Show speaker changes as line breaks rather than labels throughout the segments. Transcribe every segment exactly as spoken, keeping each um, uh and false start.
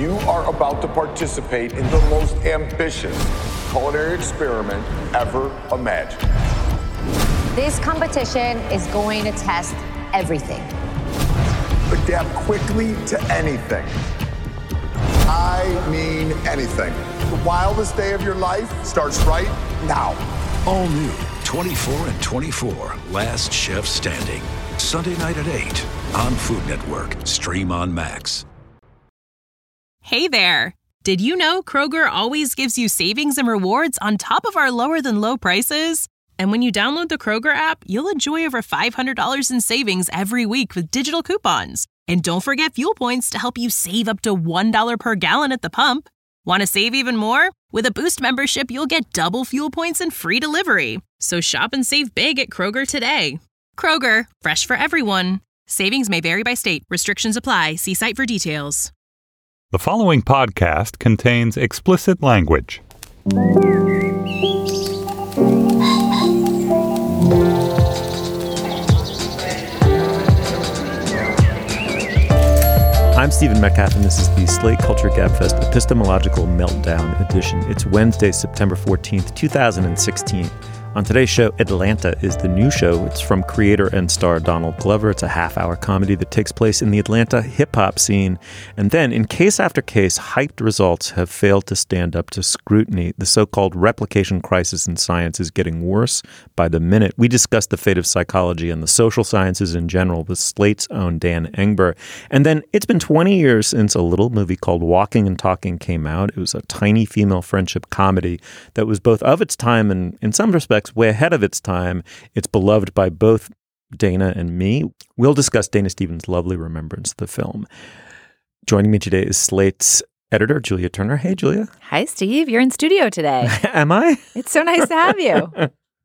You are about to participate in the most ambitious culinary experiment ever imagined.
This competition is going to test everything.
Adapt quickly to anything. I mean anything. The wildest day of your life starts right now.
All new twenty-four and twenty-four, Last Chef Standing. Sunday night at eight on Food Network. Stream on Max.
Hey there. Did you know Kroger always gives you savings and rewards on top of our lower-than-low prices? And when you download the Kroger app, you'll enjoy over five hundred dollars in savings every week with digital coupons. And don't forget fuel points to help you save up to one dollar per gallon at the pump. Want to save even more? With a Boost membership, you'll get double fuel points and free delivery. So shop and save big at Kroger today. Kroger, fresh for everyone. Savings may vary by state. Restrictions apply. See site for details.
The following podcast contains explicit language.
I'm Stephen Metcalf, and this is the Slate Culture Gabfest Epistemological Meltdown Edition. It's Wednesday, September fourteenth, twenty sixteen. On today's show, Atlanta is the new show. It's from creator and star Donald Glover. It's a half-hour comedy that takes place in the Atlanta hip-hop scene. And then, in case after case, hyped results have failed to stand up to scrutiny. The so-called replication crisis in science is getting worse by the minute. We discussed the fate of psychology and the social sciences in general with Slate's own Dan Engber. And then, it's been twenty years since a little movie called Walking and Talking came out. It was a tiny female friendship comedy that was both of its time and, in some respects, way ahead of its time. It's beloved by both Dana and me. We'll discuss Dana Stevens' lovely remembrance of the film. Joining me today is Slate's editor, Julia Turner. Hey, Julia.
Hi, Steve. You're in studio today.
Am I?
It's so nice to have you.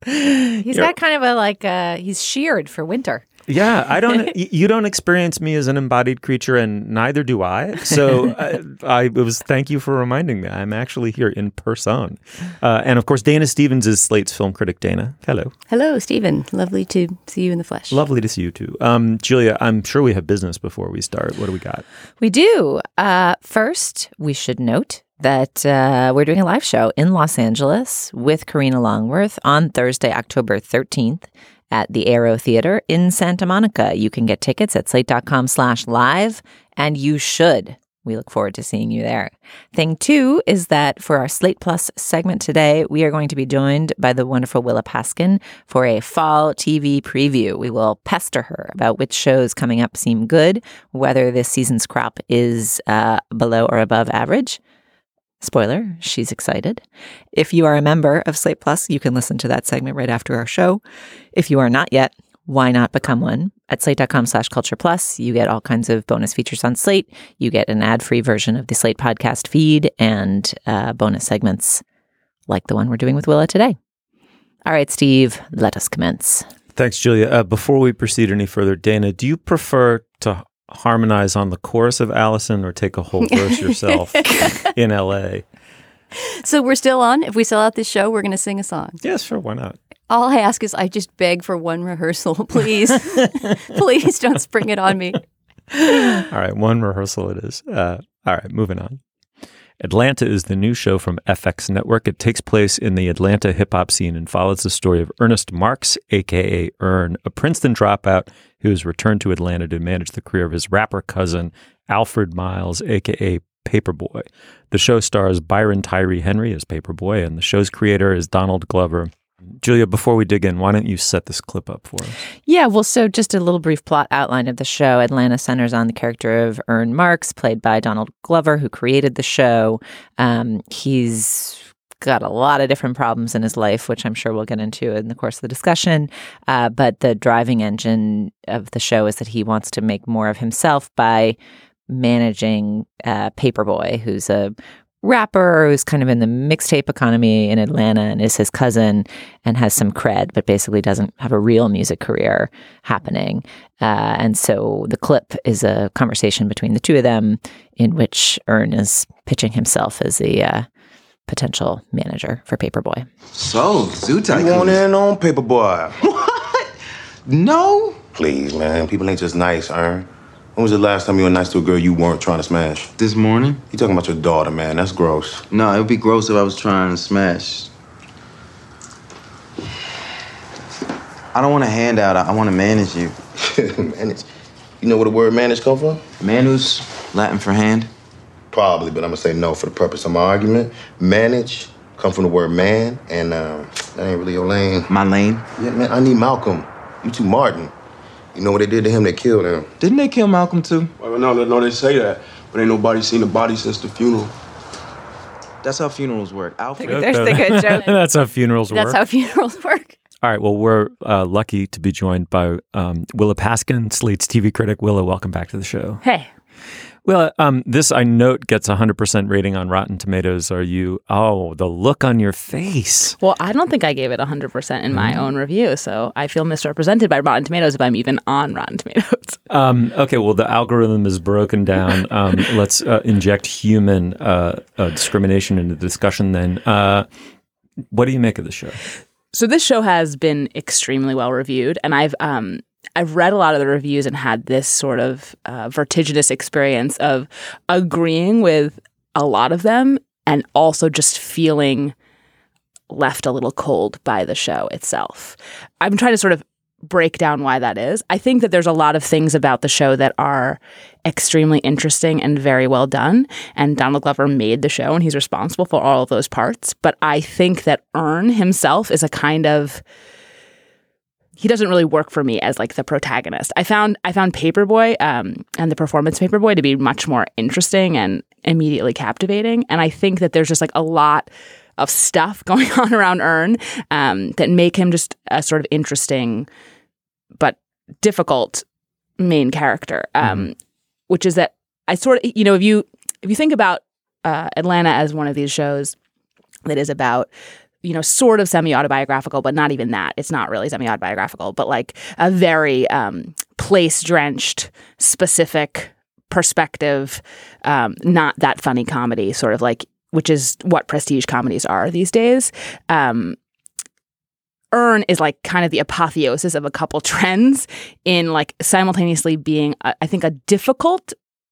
He's You're... got kind of a like, uh, he's sheared for winter.
Yeah, I don't. You don't experience me as an embodied creature, and neither do I. So, I, I it was. Thank you for reminding me. I'm actually here in person, uh, and of course, Dana Stevens is Slate's film critic. Dana, hello.
Hello, Stephen. Lovely to see you in the flesh.
Lovely to see you too, um, Julia. I'm sure we have business before we start. What do we got?
We do. Uh, first, we should note that uh, we're doing a live show in Los Angeles with Karina Longworth on Thursday, October thirteenth. At the Aero Theater in Santa Monica. You can get tickets at slate.com slash live, and you should. We look forward to seeing you there. Thing two is that for our Slate Plus segment today, we are going to be joined by the wonderful Willa Paskin for a fall T V preview. We will pester her about which shows coming up seem good, whether this season's crop is uh, below or above average. Spoiler, she's excited. If you are a member of Slate Plus, you can listen to that segment right after our show. If you are not yet, why not become one? At slate.com slash culture plus, you get all kinds of bonus features on Slate. You get an ad-free version of the Slate podcast feed and uh, bonus segments like the one we're doing with Willa today. All right, Steve, let us commence.
Thanks, Julia. Uh, before we proceed any further, Dana, do you prefer to harmonize on the chorus of Allison or take a whole verse yourself in L A?
So we're still on. If we sell out this show, we're going to sing a song.
Yes, sure. Why not?
All I ask is I just beg for one rehearsal, please. Please don't spring it on me.
All right. One rehearsal it is. Uh, all right. Moving on. Atlanta is the new show from F X Network. It takes place in the Atlanta hip-hop scene and follows the story of Ernest Marks, a k a. Earn, a Princeton dropout who has returned to Atlanta to manage the career of his rapper cousin, Alfred Miles, a k a. Paperboy. The show stars Byron Tyree Henry as Paperboy, and the show's creator is Donald Glover. Julia, before we dig in, why don't you set this clip up for us?
Yeah, well, so just a little brief plot outline of the show. Atlanta centers on the character of Earn Marks, played by Donald Glover, who created the show. Um, he's got a lot of different problems in his life, which I'm sure we'll get into in the course of the discussion. Uh, but the driving engine of the show is that he wants to make more of himself by managing uh, Paperboy, who's a rapper who's kind of in the mixtape economy in Atlanta and is his cousin and has some cred, but basically doesn't have a real music career happening. Uh, and so the clip is a conversation between the two of them in which Earn is pitching himself as the uh, potential manager for Paperboy.
So, Zoo Tycoon.
You want in on Paperboy?
What? No?
Please, man. People ain't just nice, Earn.
When was the last time you were nice to a girl you weren't trying to smash?
This morning.
You talking about your daughter, man. That's gross.
No, it would be gross if I was trying to smash. I don't want a handout. I want to manage you.
Manage? You know where the word manage come from?
Manus, Latin for hand.
Probably, but I'm going to say no for the purpose of my argument. Manage come from the word man, and um, that ain't really your lane.
My lane?
Yeah, man, I need Malcolm. You too Martin. You know what they did to him? They killed him.
Didn't they kill Malcolm, too?
Well, no, no, they say that, but ain't nobody seen the body since the funeral.
That's how funerals work. Alfred.
There's the good joke.
That's how funerals work.
That's how funerals work.
All right. Well, we're uh, lucky to be joined by um, Willa Paskin, Slate's T V critic. Willa, welcome back to the show.
Hey.
Well, um, this, I note, gets a one hundred percent rating on Rotten Tomatoes. Are you, oh, the look on your face.
Well, I don't think I gave it one hundred percent in my mm. own review, so I feel misrepresented by Rotten Tomatoes if I'm even on Rotten Tomatoes.
Um, okay, well, the algorithm is broken down. Um, let's uh, inject human uh, uh, discrimination into the discussion then. Uh, what do you make of the show?
So this show has been extremely well reviewed, and I've um, I've read a lot of the reviews and had this sort of uh, vertiginous experience of agreeing with a lot of them and also just feeling left a little cold by the show itself. I'm trying to sort of break down why that is. I think that there's a lot of things about the show that are extremely interesting and very well done, and Donald Glover made the show and he's responsible for all of those parts. But I think that Earn himself is a kind of he doesn't really work for me as like the protagonist. I found I found Paperboy um, and the performance Paperboy to be much more interesting and immediately captivating. And I think that there's just like a lot of stuff going on around Earn um, that make him just a sort of interesting but difficult main character. Um, mm-hmm. Which is that I sort of you know if you if you think about uh, Atlanta as one of these shows that is about, you know, sort of semi-autobiographical, but not even that. It's not really semi-autobiographical, but like a very um, place-drenched, specific perspective, um, not that funny comedy, sort of like, which is what prestige comedies are these days. Um, Earn is like kind of the apotheosis of a couple trends in like simultaneously being, a, I think, a difficult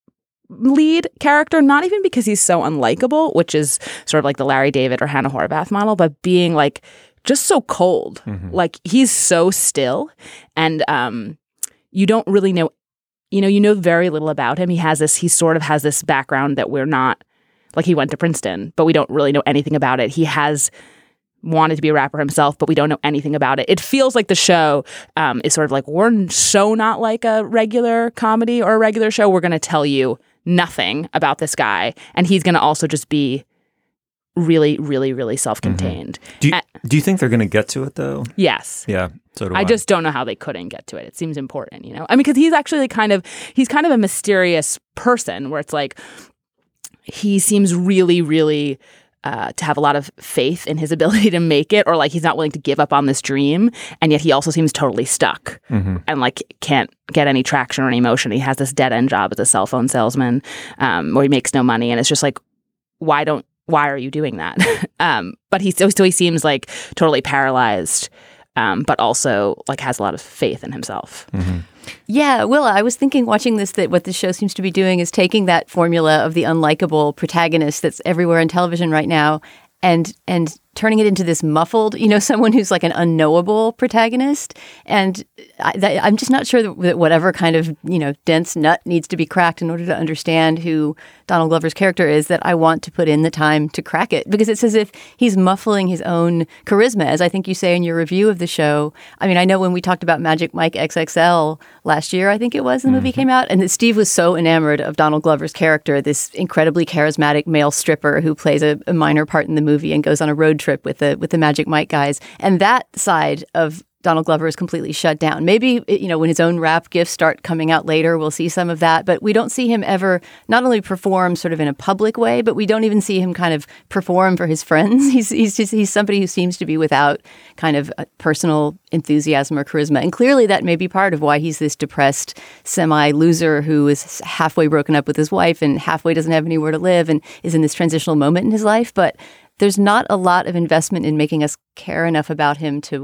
lead character, not even because he's so unlikable, which is sort of like the Larry David or Hannah Horvath model, but being like just so cold. Mm-hmm. Like he's so still, and um, you don't really know, you know, you know very little about him. He has this, he sort of has this background that we're not, like he went to Princeton, but we don't really know anything about it. He has wanted to be a rapper himself, but we don't know anything about it. It feels like the show um, is sort of like, we're so not like a regular comedy or a regular show. We're going to tell you nothing about this guy, and he's going to also just be really, really, really self-contained.
Mm-hmm. Do you, uh, do you think they're going to get to it, though?
Yes.
Yeah, so do I.
I just don't know how they couldn't get to it. It seems important, you know? I mean, because he's actually kind of, he's kind of a mysterious person where it's like, he seems really, really uh, to have a lot of faith in his ability to make it, or like he's not willing to give up on this dream, and yet he also seems totally stuck mm-hmm. and like can't get any traction or any motion. He has this dead-end job as a cell phone salesman um, where he makes no money, and it's just like, why don't why are you doing that? um, but he so, so he seems like totally paralyzed, um, but also like has a lot of faith in himself.
Mm-hmm.
Yeah, Willa, I was thinking watching this that what the show seems to be doing is taking that formula of the unlikable protagonist that's everywhere on television right now and and turning it into this muffled, you know, someone who's like an unknowable protagonist. And I, that, I'm just not sure that whatever kind of, you know, dense nut needs to be cracked in order to understand who Donald Glover's character is, that I want to put in the time to crack it. Because it's as if he's muffling his own charisma, as I think you say in your review of the show. I mean, I know when we talked about Magic Mike X X L last year, I think it was, the mm-hmm. movie came out, and that Steve was so enamored of Donald Glover's character, this incredibly charismatic male stripper who plays a, a minor part in the movie and goes on a road trip with the with the Magic Mike guys. And that side of Donald Glover is completely shut down. Maybe, you know, when his own rap gifts start coming out later, we'll see some of that. But we don't see him ever not only perform sort of in a public way, but we don't even see him kind of perform for his friends. He's he's just he's somebody who seems to be without kind of personal enthusiasm or charisma. And clearly that may be part of why he's this depressed semi-loser who is halfway broken up with his wife and halfway doesn't have anywhere to live and is in this transitional moment in his life. But there's not a lot of investment in making us care enough about him to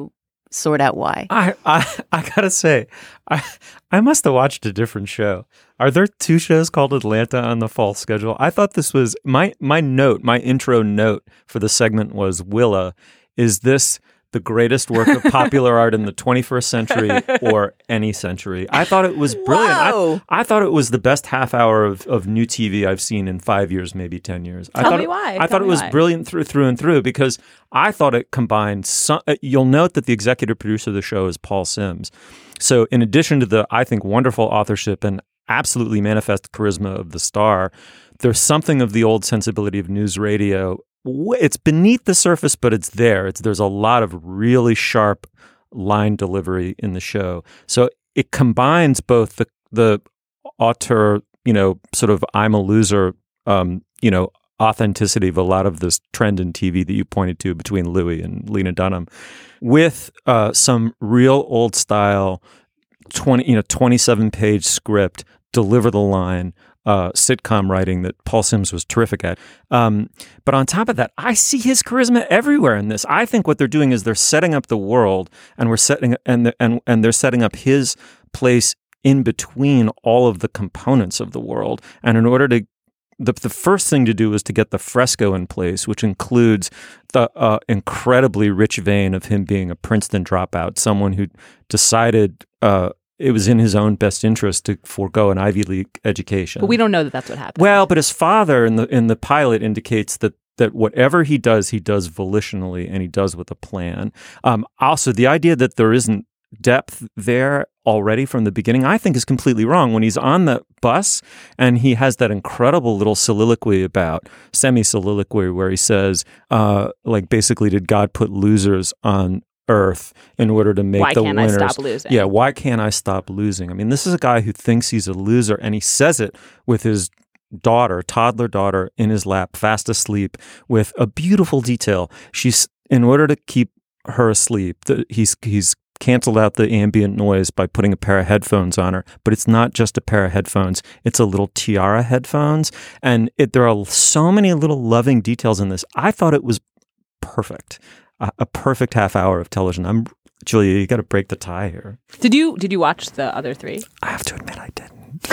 sort out why.
I I, I gotta say, I I must have watched a different show. Are there two shows called Atlanta on the fall schedule? I thought this was my my note, my intro note for the segment was, Willa, is this the greatest work of popular art in the twenty-first century or any century? I thought it was brilliant. I, I thought it was the best half hour of, of new T V I've seen in five years, maybe ten years. I
Tell
thought
me
it,
why.
I
Tell
thought it
me
was
why.
brilliant through through and through because I thought it combined some, uh, you'll note that the executive producer of the show is Paul Simms. So in addition to the, I think, wonderful authorship and absolutely manifest charisma of the star, there's something of the old sensibility of news radio. It's beneath the surface, but it's there. It's there's a lot of really sharp line delivery in the show. So it combines both the the auteur, you know, sort of I'm a loser, um, you know, authenticity of a lot of this trend in T V that you pointed to between Louis and Lena Dunham, with uh, some real old style twenty, you know, twenty-seven page script, deliver the line. Uh, sitcom writing that Paul Simms was terrific at. Um, but on top of that, I see his charisma everywhere in this. I think what they're doing is they're setting up the world, and we're setting and the, and and they're setting up his place in between all of the components of the world. And in order to the the first thing to do is to get the fresco in place, which includes the uh, incredibly rich vein of him being a Princeton dropout, someone who decided. Uh, It was in his own best interest to forego an Ivy League education.
But we don't know that that's what happened.
Well, but his father in the in the pilot indicates that that whatever he does, he does volitionally and he does with a plan. Um, also, the idea that there isn't depth there already from the beginning, I think is completely wrong. When he's on the bus and he has that incredible little soliloquy about, semi-soliloquy, where he says, uh, like, basically, did God put losers on Earth in order to make
why
the
can't
winners?
I stop losing?
Yeah, why can't I stop losing? I mean, this is a guy who thinks he's a loser, and he says it with his daughter, toddler daughter, in his lap, fast asleep, with a beautiful detail. She's, in order to keep her asleep, the, he's he's canceled out the ambient noise by putting a pair of headphones on her. But it's not just a pair of headphones; it's a little tiara headphones, and it, there are so many little loving details in this. I thought it was perfect. A perfect half hour of television. I'm Julia, you got to break the tie here.
Did you did you watch the other three?
I have to admit, I didn't.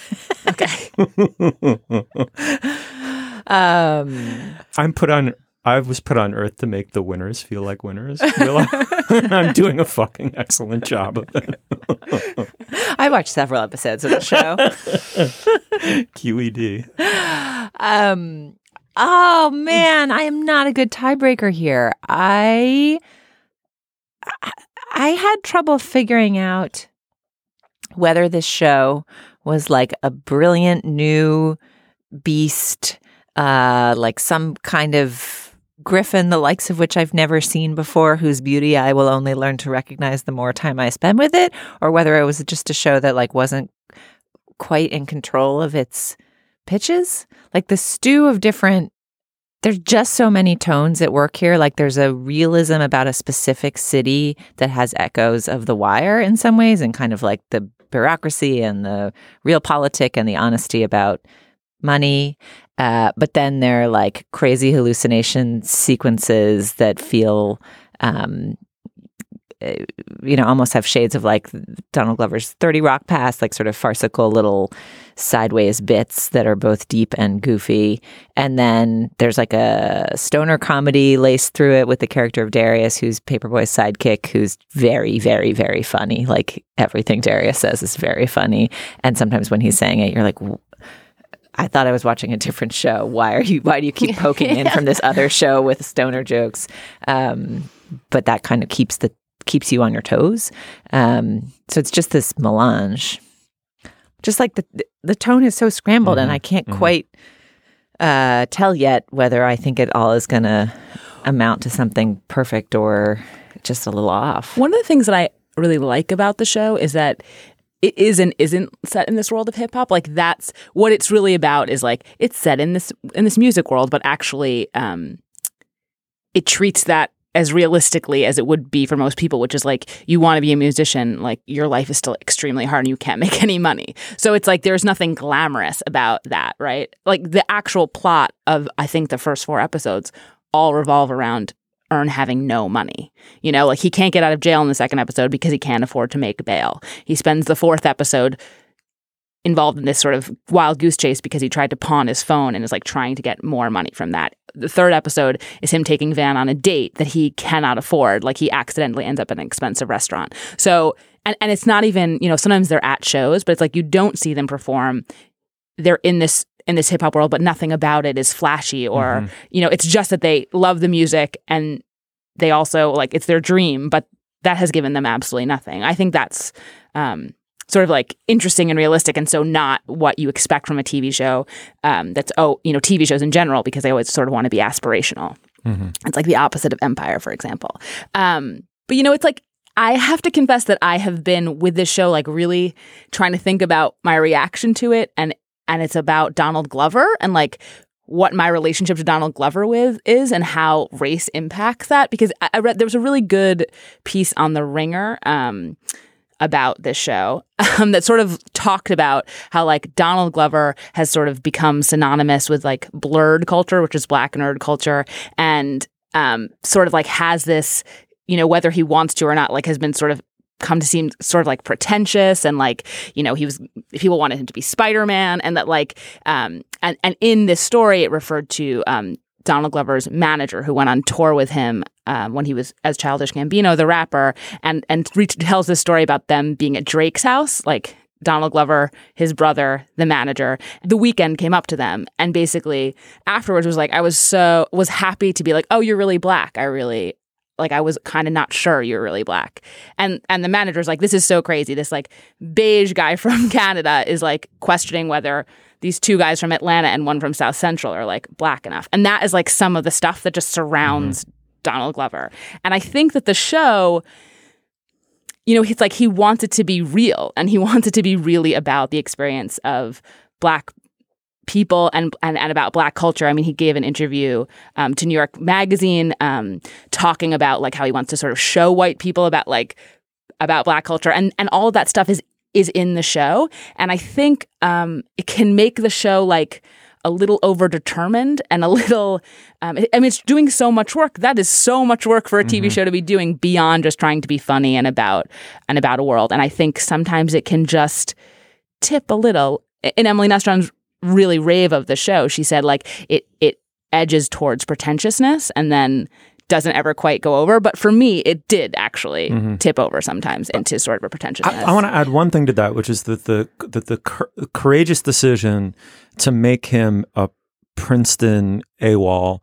Okay.
um,
I'm put on. I was put on Earth to make the winners feel like winners. I'm doing a fucking excellent job of it.
I watched several episodes of the show.
Q E D.
Um. Oh man, I am not a good tiebreaker here. I I had trouble figuring out whether this show was like a brilliant new beast, uh, like some kind of griffin, the likes of which I've never seen before, whose beauty I will only learn to recognize the more time I spend with it, or whether it was just a show that like wasn't quite in control of its pitches. Like the stew of different, there's just so many tones at work here. Like there's a realism about a specific city that has echoes of The Wire in some ways, and kind of like the bureaucracy and the realpolitik and the honesty about money. Uh, but then there are like crazy hallucination sequences that feel, um, you know, almost have shades of like Donald Glover's thirty Rock Past, like sort of farcical little sideways bits that are both deep and goofy. And then there's like a stoner comedy laced through it with the character of Darius, who's Paperboy's sidekick, who's very, very, very funny. Like everything Darius says is very funny. And sometimes when he's saying it, you're like, I thought I was watching a different show. Why are you, why do you keep poking in from this other show with stoner jokes? Um, but that kind of keeps the keeps you on your toes. Um, so it's just this melange. Just like the the tone is so scrambled, mm-hmm. and I can't mm-hmm. quite uh, tell yet whether I think it all is going to amount to something perfect or just a little off.
One of the things that I really like about the show is that it is and isn't set in this world of hip hop. Like that's what it's really about. Is like it's set in this in this music world, but actually, um, it treats that as realistically as it would be for most people, which is like, you want to be a musician, like your life is still extremely hard and you can't make any money. So it's like, there's nothing glamorous about that, right? Like the actual plot of, I think the first four episodes all revolve around earn having no money. You know, like he can't get out of jail in the second episode because he can't afford to make bail. He spends the fourth episode involved in this sort of wild goose chase because he tried to pawn his phone and is like trying to get more money from that. The third episode is him taking Van on a date that he cannot afford. Like he accidentally ends up in an expensive restaurant. So, and, and it's not even, you know, sometimes they're at shows, but it's like you don't see them perform. They're in this in this hip hop world, but nothing about it is flashy or, mm-hmm. you know, it's just that they love the music and they also like it's their dream, but that has given them absolutely nothing. I think that's um, sort of like interesting and realistic, and so not what you expect from a T V show. Um, that's oh, you know, T V shows in general, because they always sort of want to be aspirational. Mm-hmm. It's like the opposite of Empire, for example. Um, but you know, it's like I have to confess that I have been with this show like really trying to think about my reaction to it, and and it's about Donald Glover and like what my relationship to Donald Glover with is and how race impacts that. Because I, I read there was a really good piece on The Ringer um, about this show um, that sort of talked about how like Donald Glover has sort of become synonymous with like blurred culture, which is Black nerd culture, and um, sort of like has this, you know, whether he wants to or not, like has been sort of come to seem sort of like pretentious, and like, you know, he was, people wanted him to be Spider-Man, and that like, um, and, and in this story, it referred to um, Donald Glover's manager who went on tour with him um, when he was as Childish Gambino, the rapper, and and re- tells this story about them being at Drake's house, like Donald Glover, his brother, the manager. The Weeknd came up to them and basically afterwards was like, I was so, was happy to be like, oh, you're really Black. I really, like I was kind of not sure you're really Black. And and the manager's like, this is so crazy. This like beige guy from Canada is like questioning whether these two guys from Atlanta and one from South Central are like Black enough. And that is like some of the stuff that just surrounds mm-hmm. Donald Glover. And I think that the show, you know, it's like he wants it to be real, and he wants it to be really about the experience of Black people and, and and about Black culture. I mean, he gave an interview um, to New York Magazine um, talking about like how he wants to sort of show white people about like about Black culture, and and all of that stuff is is in the show. And I think um, it can make the show like a little overdetermined and a little. Um, I mean, it's doing so much work. That is so much work for a T V mm-hmm. show to be doing beyond just trying to be funny and about and about a world. And I think sometimes it can just tip a little. In Emily Nestron's really rave of the show, she said like it it edges towards pretentiousness and then doesn't ever quite go over. But for me, it did actually mm-hmm. tip over sometimes into sort of a pretentiousness.
I, I want to add one thing to that, which is that the that the cur- courageous decision to make him a Princeton AWOL,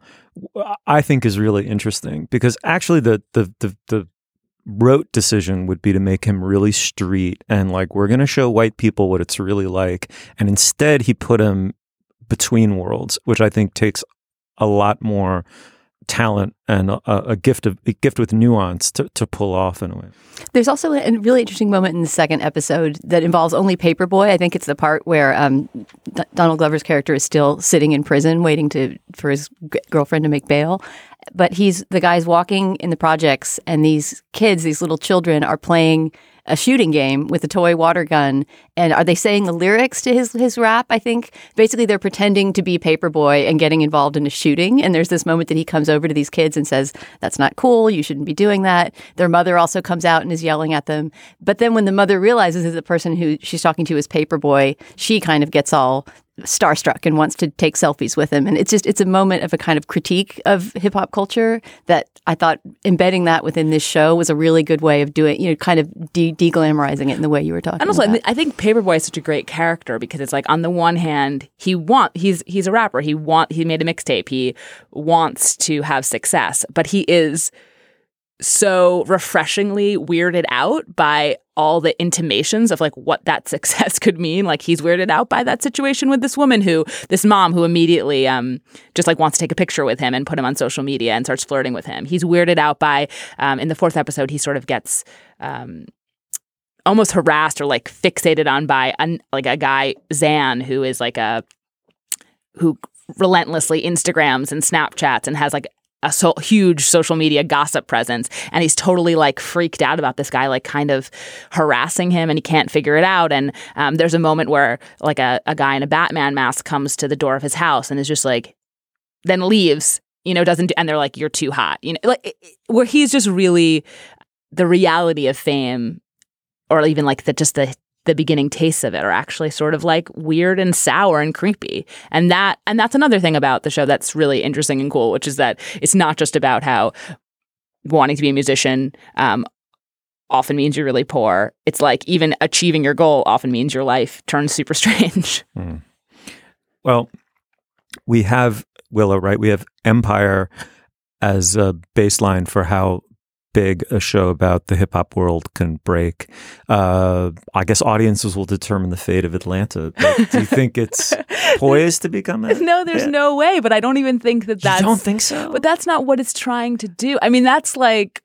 I think, is really interesting, because actually the the the, the rote decision would be to make him really street and like, we're going to show white people what it's really like. And instead he put him between worlds, which I think takes a lot more talent and a, a gift of a gift with nuance to, to pull off in a way.
There's also a really interesting moment in the second episode that involves only Paperboy. I think it's the part where um, D- Donald Glover's character is still sitting in prison waiting to for his g- girlfriend to make bail. But he's the guy's walking in the projects, and these kids, these little children, are playing a shooting game with a toy water gun. And are they saying the lyrics to his his rap? I think basically they're pretending to be Paperboy and getting involved in a shooting. And there's this moment that he comes over to these kids and says, "That's not cool. You shouldn't be doing that." Their mother also comes out and is yelling at them. But then when the mother realizes that the person who she's talking to is Paperboy, she kind of gets all starstruck and wants to take selfies with him. And it's just, it's a moment of a kind of critique of hip hop culture that I thought embedding that within this show was a really good way of doing, you know, kind of de- de-glamorizing it in the way you were talking about.
And also, about. I think Paperboy is such a great character because it's like, on the one hand, he want he's he's a rapper. He want he made a mixtape. He wants to have success, but he is so refreshingly weirded out by all the intimations of like what that success could mean. Like, he's weirded out by that situation with this woman who, this mom who immediately um, just like wants to take a picture with him and put him on social media and starts flirting with him. He's weirded out by, um, in the fourth episode, he sort of gets um, almost harassed or like fixated on by a, like a guy, Zan, who is like a, who relentlessly Instagrams and Snapchats and has like a so huge social media gossip presence, and he's totally like freaked out about this guy like kind of harassing him, and he can't figure it out. And um, there's a moment where like a, a guy in a Batman mask comes to the door of his house and is just like, then leaves, you know, doesn't do, and they're like, you're too hot, you know, like where he's just really the reality of fame, or even like the just the the beginning tastes of it are actually sort of like weird and sour and creepy. And that and that's another thing about the show that's really interesting and cool, which is that it's not just about how wanting to be a musician um, often means you're really poor. It's like even achieving your goal often means your life turns super strange.
Mm. Well, we have Willow, right? We have Empire as a baseline for how big a show about the hip hop world can break. Uh, I guess audiences will determine the fate of Atlanta. But do you think it's poised to become a
No, there's
hit?
no way. But I don't even think that that's...
You don't think so?
But that's not what it's trying to do. I mean, that's like...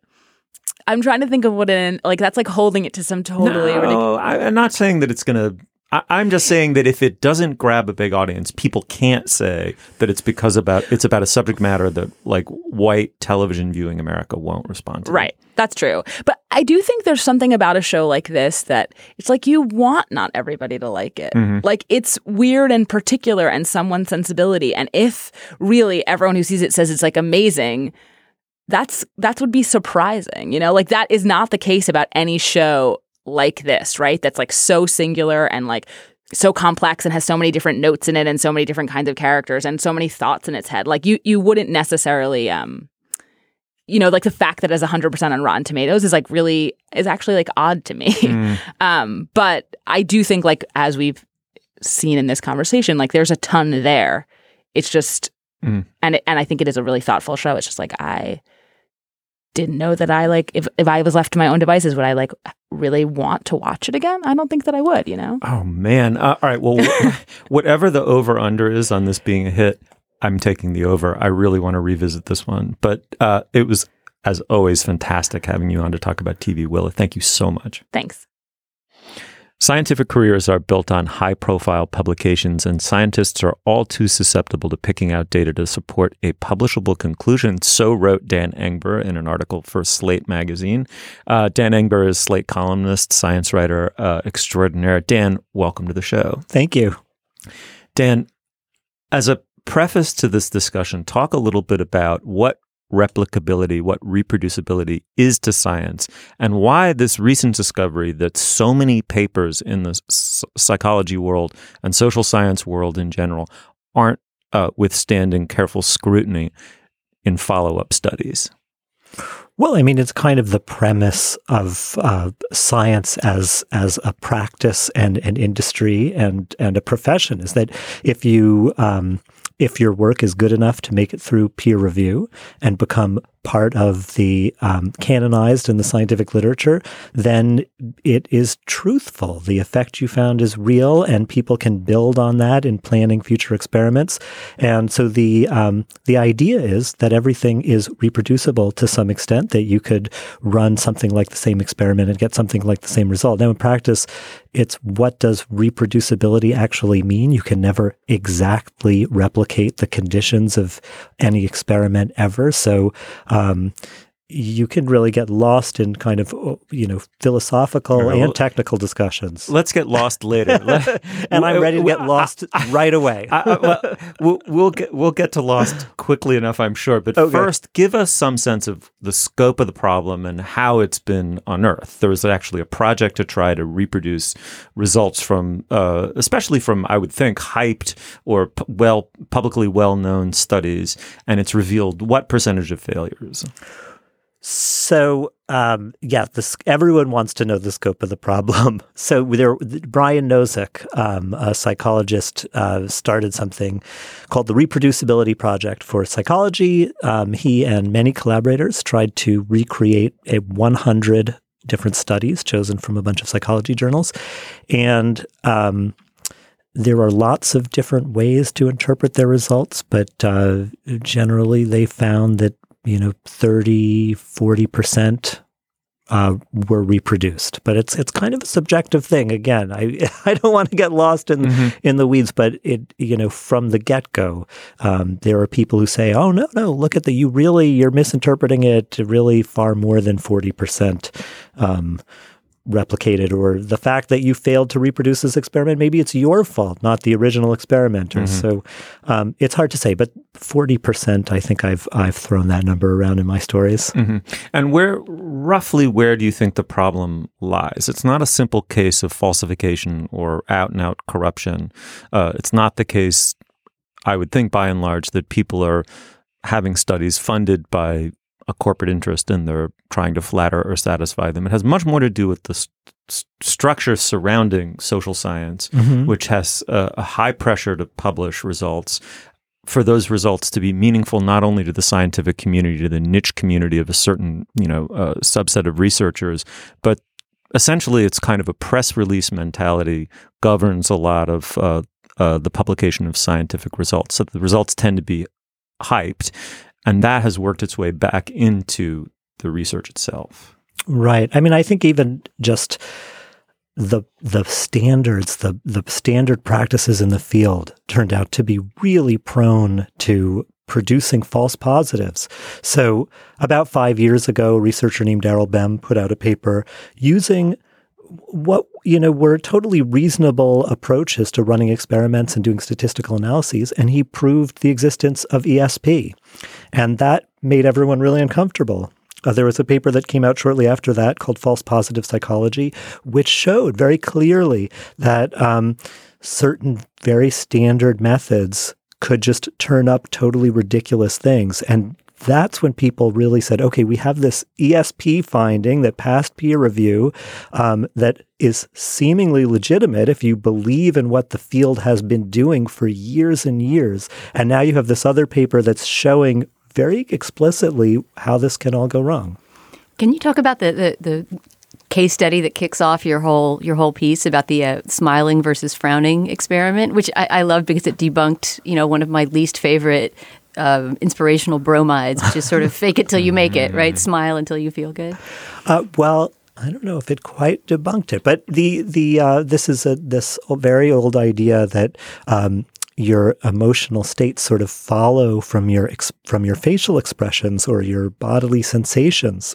I'm trying to think of what an... Like, that's like holding it to some totally...
No,
ridiculous...
I, I'm not saying that it's going to... I'm just saying that if it doesn't grab a big audience, people can't say that it's because about it's about a subject matter that like white television viewing America won't respond to.
Right. That's true. But I do think there's something about a show like this that it's like you want not everybody to like it.
Mm-hmm.
Like it's weird and particular and someone's sensibility. And if really everyone who sees it says it's like amazing, that's that would be surprising. You know, like that is not the case about any show like this, right? That's like so singular and like so complex and has so many different notes in it and so many different kinds of characters and so many thoughts in its head. Like you you wouldn't necessarily um you know, like the fact that it's one hundred percent on Rotten Tomatoes is like really is actually like odd to me. Mm. um but I do think like as we've seen in this conversation, like there's a ton there. It's just mm. and it, and I think it is a really thoughtful show. It's just like I didn't know that I like if, if I was left to my own devices, would I like really want to watch it again? I don't think that I would, you know?
Oh man. Uh, all right. Well, whatever the over under is on this being a hit, I'm taking the over. I really want to revisit this one, but uh, it was as always fantastic having you on to talk about T V. Willa, thank you so much.
Thanks.
Scientific careers are built on high-profile publications, and scientists are all too susceptible to picking out data to support a publishable conclusion. So wrote Dan Engber in an article for Slate magazine. Uh, Dan Engber is Slate columnist, science writer uh, extraordinaire. Dan, welcome to the show.
Thank you.
Dan, as a preface to this discussion, talk a little bit about what replicability, what reproducibility is to science, and why this recent discovery that so many papers in the s- psychology world and social science world in general aren't uh, withstanding careful scrutiny in follow-up studies.
Well, I mean, it's kind of the premise of uh, science as as a practice and an industry and and a profession is that if you um, if your work is good enough to make it through peer review and become part of the um, canonized in the scientific literature, then it is truthful. The effect you found is real, and people can build on that in planning future experiments. And so the um, the idea is that everything is reproducible to some extent, that you could run something like the same experiment and get something like the same result. Now, in practice, it's what does reproducibility actually mean? You can never exactly replicate the conditions of any experiment ever. So Um, you can really get lost in kind of, you know, philosophical
right,
and technical discussions.
Let's get lost later.
And I'm ready to get lost I, I, right away.
I, I, well, we'll, we'll get we'll get to lost quickly enough, I'm sure. But okay. First, give us some sense of the scope of the problem and how it's been unearthed. There was actually a project to try to reproduce results from, uh, especially from, I would think, hyped or p- well publicly well-known studies, and it's revealed what percentage of failures.
So, um, yeah, this, everyone wants to know the scope of the problem. So there, Brian Nosek, um, a psychologist, uh, started something called the Reproducibility Project for Psychology. Um, he and many collaborators tried to recreate a one hundred different studies chosen from a bunch of psychology journals. And um, there are lots of different ways to interpret their results, but uh, generally they found that you know, thirty, forty percent uh, were reproduced. But it's it's kind of a subjective thing. Again, I I don't want to get lost in mm-hmm. in the weeds, but it you know, from the get-go, um, there are people who say, oh, no, no, look at the, you really, you're misinterpreting it. Really far more than forty percent um, replicated, or the fact that you failed to reproduce this experiment, maybe it's your fault, not the original experimenter. Mm-hmm. So um, it's hard to say, but forty percent, I think I've I've thrown that number around in my stories.
Mm-hmm. And where, roughly, where do you think the problem lies? It's not a simple case of falsification or out-and-out corruption. Uh, it's not the case, I would think, by and large, that people are having studies funded by a corporate interest and they're trying to flatter or satisfy them. It has much more to do with the st- structure surrounding social science, mm-hmm. which has uh, a high pressure to publish results, for those results to be meaningful not only to the scientific community, to the niche community of a certain, you know, uh, subset of researchers, but essentially it's kind of a press release mentality governs a lot of uh, uh, the publication of scientific results. So the results tend to be hyped, and that has worked its way back into the research itself.
Right. I mean, I think even just the the standards, the the standard practices in the field turned out to be really prone to producing false positives. So about five years ago, a researcher named Daryl Bem put out a paper using what, you know, were totally reasonable approaches to running experiments and doing statistical analyses, and he proved the existence of E S P. And that made everyone really uncomfortable. Uh, there was a paper that came out shortly after that called False Positive Psychology, which showed very clearly that um, certain very standard methods could just turn up totally ridiculous things. And that's when people really said, okay, we have this E S P finding that passed peer review um, that is seemingly legitimate if you believe in what the field has been doing for years and years. And now you have this other paper that's showing very explicitly how this can all go wrong.
Can you talk about the the, the case study that kicks off your whole your whole piece about the uh, smiling versus frowning experiment, which I, I love because it debunked, you know, one of my least favorite uh, inspirational bromides, which is sort of fake it till you make it, right? Smile until you feel good.
Uh, well, I don't know if it quite debunked it, but the the uh, this is a this very old idea that um, your emotional states sort of follow from your ex- from your facial expressions or your bodily sensations,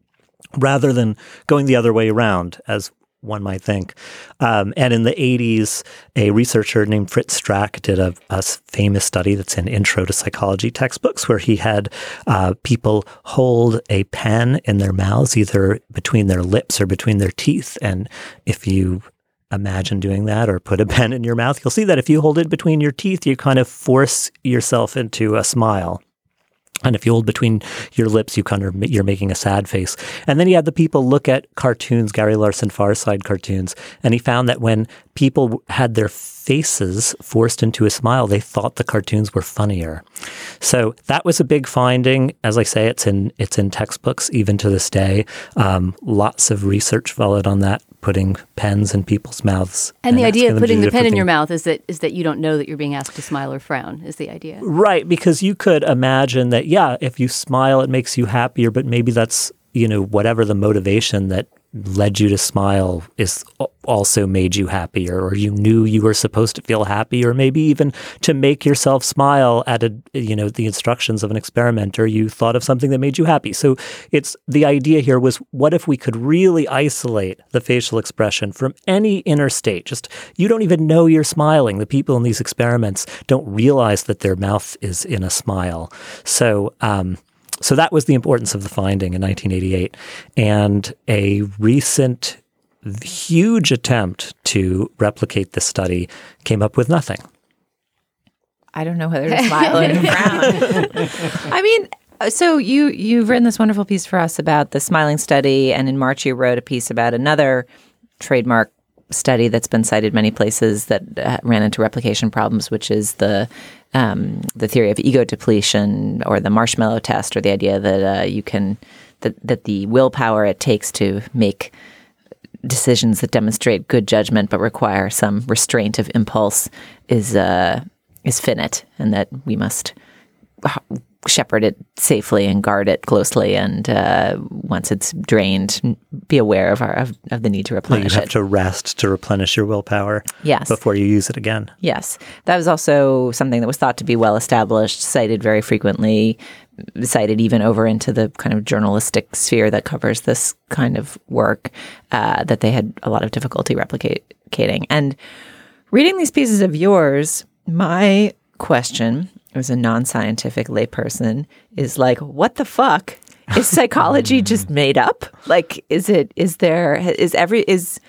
rather than going the other way around, as one might think. Um, and in the eighties, a researcher named Fritz Strack did a, a famous study that's in Intro to Psychology textbooks, where he had uh, people hold a pen in their mouths, either between their lips or between their teeth. And if you imagine doing that or put a pen in your mouth, you'll see that if you hold it between your teeth, you kind of force yourself into a smile. And if you hold between your lips, you kind of you're making a sad face. And then he had the people look at cartoons, Gary Larson Far Side cartoons, and he found that when people had their faces forced into a smile, they thought the cartoons were funnier. So that was a big finding. As I say, it's in it's in textbooks even to this day. Um, lots of research followed on that, putting pens in people's mouths.
And, and the idea of putting the pen in your mouth is that is that you don't know that you're being asked to smile or frown, is the idea.
Right, because you could imagine that, yeah, if you smile, it makes you happier, but maybe that's, you know, whatever the motivation that led you to smile is also made you happier, or you knew you were supposed to feel happy, or maybe even to make yourself smile at a, you know, the instructions of an experimenter, you thought of something that made you happy. So it's the idea here was, what if we could really isolate the facial expression from any inner state? Just, you don't even know you're smiling. The people in these experiments don't realize that their mouth is in a smile. So, um, So that was the importance of the finding in nineteen eighty-eight. And a recent huge attempt to replicate this study came up with nothing.
I don't know whether to smile or frown. I mean, so you, you've written this wonderful piece for us about the smiling study, and in March you wrote a piece about another trademark study that's been cited many places that uh, ran into replication problems, which is the um, the theory of ego depletion, or the marshmallow test, or the idea that uh, you can that that the willpower it takes to make decisions that demonstrate good judgment but require some restraint of impulse is uh, is finite, and that we must shepherd it safely and guard it closely, and uh, once it's drained, be aware of our of, of the need to replenish
you have
it.
to rest to replenish your willpower
yes.
before you use it again.
Yes. That was also something that was thought to be well established, cited very frequently, cited even over into the kind of journalistic sphere that covers this kind of work, uh, that they had a lot of difficulty replicating. And reading these pieces of yours, my question as a non-scientific layperson is like, what the fuck? Is psychology just made up? Like, is it, is there, is every, is,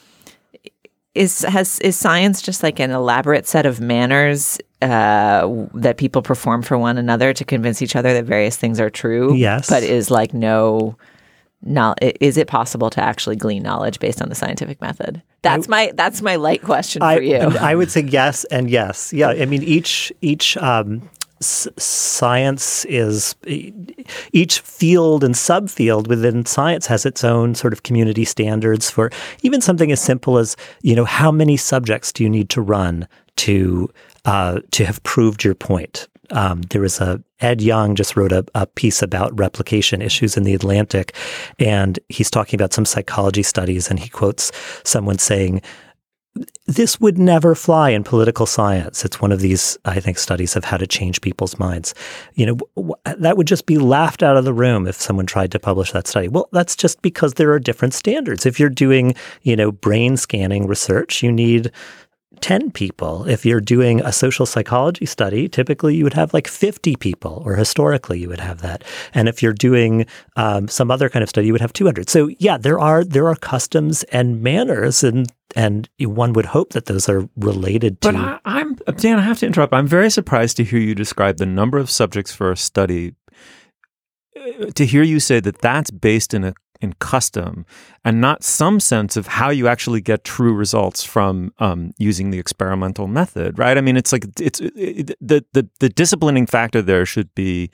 is, has, is science just like an elaborate set of manners uh, that people perform for one another to convince each other that various things are true?
Yes.
But is like no, no, is it possible to actually glean knowledge based on the scientific method? That's I, my that's my light question for
I,
you.
I would say yes and yes. Yeah, I mean each each um, s- science is each field and subfield within science has its own sort of community standards for even something as simple as, you know, how many subjects do you need to run to uh, to have proved your point? Um, there was a Ed Young just wrote a, a piece about replication issues in the Atlantic, and he's talking about some psychology studies, and he quotes someone saying, "This would never fly in political science." It's one of these, I think, studies of how to change people's minds. You know, w- that would just be laughed out of the room if someone tried to publish that study. Well, that's just because there are different standards. If you're doing, you know, brain scanning research, you need ten people. If you're doing a social psychology study, typically you would have like fifty people, or historically you would have that. And if you're doing um, some other kind of study, you would have two hundred. So yeah, there are there are customs and manners, and and one would hope that those are related to.
But I, I'm Dan, I have to interrupt. I'm very surprised to hear you describe the number of subjects for a study. To hear you say that that's based in a in custom and not some sense of how you actually get true results from um, using the experimental method, right? I mean, it's like it's it, the the the disciplining factor there should be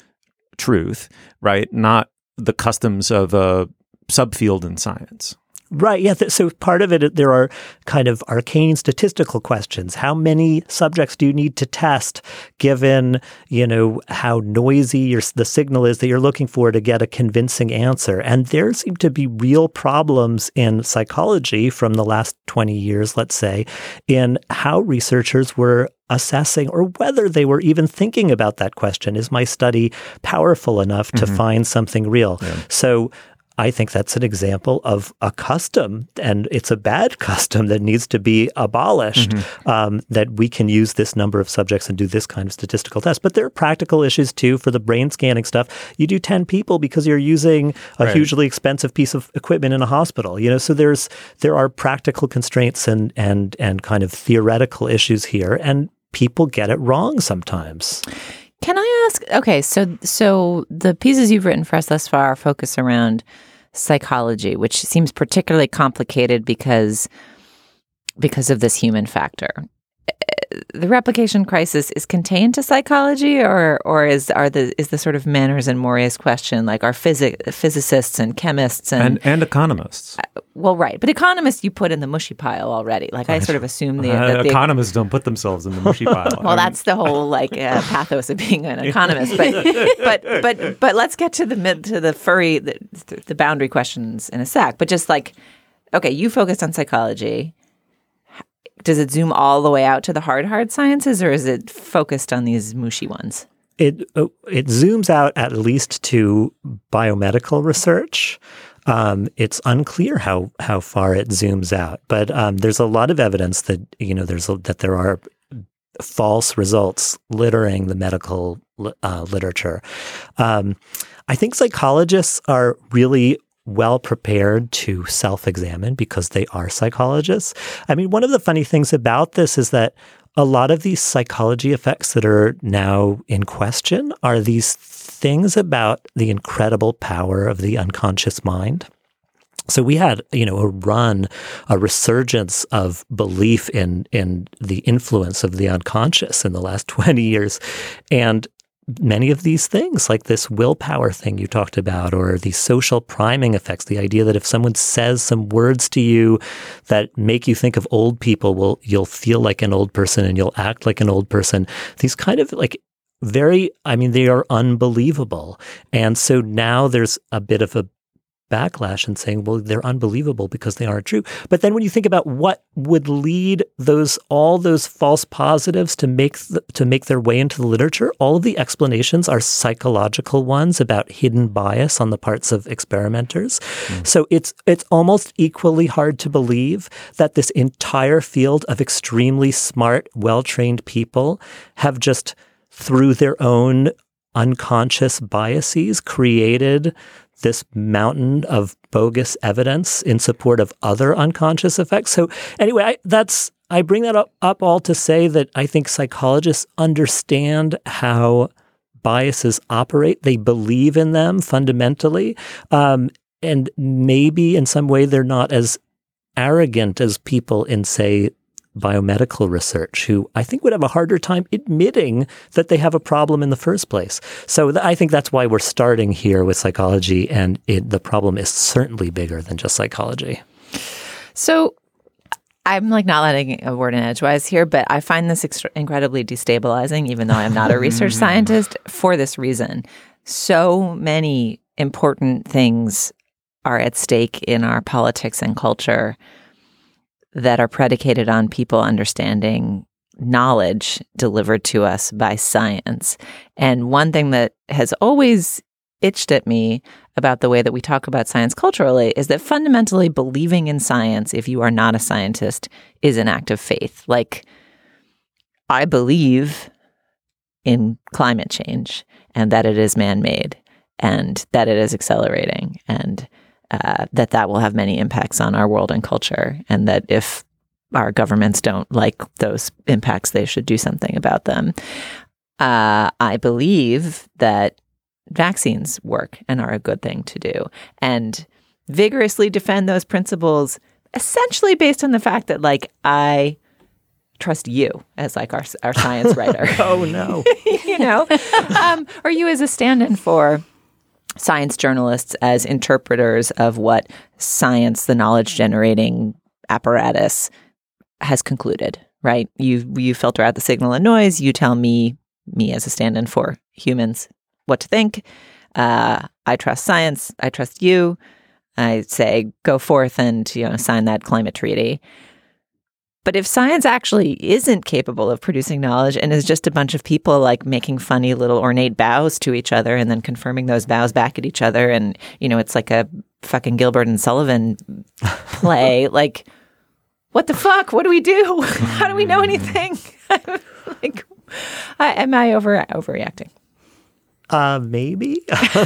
truth, right? Not the customs of a subfield in science.
Right. Yeah. Th- so part of it, there are kind of arcane statistical questions. How many subjects do you need to test given, you know, how noisy your, the signal is that you're looking for to get a convincing answer? And there seem to be real problems in psychology from the last twenty years, let's say, in how researchers were assessing or whether they were even thinking about that question. Is my study powerful enough to mm-hmm. find something real? Yeah. So I think that's an example of a custom, and it's a bad custom that needs to be abolished, mm-hmm. um, that we can use this number of subjects and do this kind of statistical test. But there are practical issues, too, for the brain scanning stuff. You do ten people because you're using a right. hugely expensive piece of equipment in a hospital. You know, so there's there are practical constraints and and and kind of theoretical issues here, and people get it wrong sometimes.
Can I ask, okay, so so the pieces you've written for us thus far focus around psychology, which seems particularly complicated because because of this human factor. The replication crisis is contained to psychology, or or is are the is the sort of manners and mores question, like are physic, physicists and chemists and,
and and economists?
Uh, well, right, but economists you put in the mushy pile already. Like I sort of assume the,
uh,
that the
economists don't put themselves in the mushy pile.
Well, I mean, that's the whole like uh, pathos of being an economist. But but but but let's get to the mid to the furry the, the boundary questions in a sec. But just like, okay, you focused on psychology. Does it zoom all the way out to the hard, hard sciences, or is it focused on these mushy ones?
It uh, it zooms out at least to biomedical research. Um, it's unclear how how far it zooms out, but um, there's a lot of evidence that you know there's a, that there are false results littering the medical uh, literature. Um, I think psychologists are really well prepared to self-examine because they are psychologists. I mean, one of the funny things about this is that a lot of these psychology effects that are now in question are these things about the incredible power of the unconscious mind. So we had, you know, a run, a resurgence of belief in in the influence of the unconscious in the last twenty years. And many of these things, like this willpower thing you talked about, or the social priming effects, the idea that if someone says some words to you that make you think of old people, well, you'll feel like an old person and you'll act like an old person. These kind of like very, I mean, they are unbelievable. And so now there's a bit of a backlash and saying, well, they're unbelievable because they aren't true. But then when you think about what would lead those all those false positives to make th- to make their way into the literature, all of the explanations are psychological ones about hidden bias on the parts of experimenters. Mm. So it's it's almost equally hard to believe that this entire field of extremely smart, well-trained people have just, through their own unconscious biases, created this mountain of bogus evidence in support of other unconscious effects. So anyway, I, that's I bring that up, up all to say that I think psychologists understand how biases operate. They believe in them fundamentally. Um, and maybe in some way they're not as arrogant as people in, say, biomedical research, who I think would have a harder time admitting that they have a problem in the first place. So th- I think that's why we're starting here with psychology, and it, the problem is certainly bigger than just psychology.
So I'm like not letting a word in edgewise here, but I find this extra- incredibly destabilizing, even though I'm not a research scientist, for this reason. So many important things are at stake in our politics and culture that are predicated on people understanding knowledge delivered to us by science. And one thing that has always itched at me about the way that we talk about science culturally is that fundamentally believing in science, if you are not a scientist, is an act of faith. Like, I believe in climate change and that it is man-made and that it is accelerating and Uh, that that will have many impacts on our world and culture, and that if our governments don't like those impacts, they should do something about them. Uh, I believe that vaccines work and are a good thing to do, and vigorously defend those principles, essentially based on the fact that, like, I trust you as like our our science writer.
Oh no,
you know, um, or you as a stand-in for science journalists as interpreters of what science, the knowledge-generating apparatus, has concluded, right? You you filter out the signal and noise. You tell me, me as a stand-in for humans, what to think. Uh, I trust science. I trust you. I say, go forth and, you know, sign that climate treaty. But if science actually isn't capable of producing knowledge and is just a bunch of people like making funny little ornate bows to each other and then confirming those bows back at each other, and, you know, it's like a fucking Gilbert and Sullivan play, like, what the fuck? What do we do? How do we know anything? Like, I, am I over overreacting?
Uh, maybe.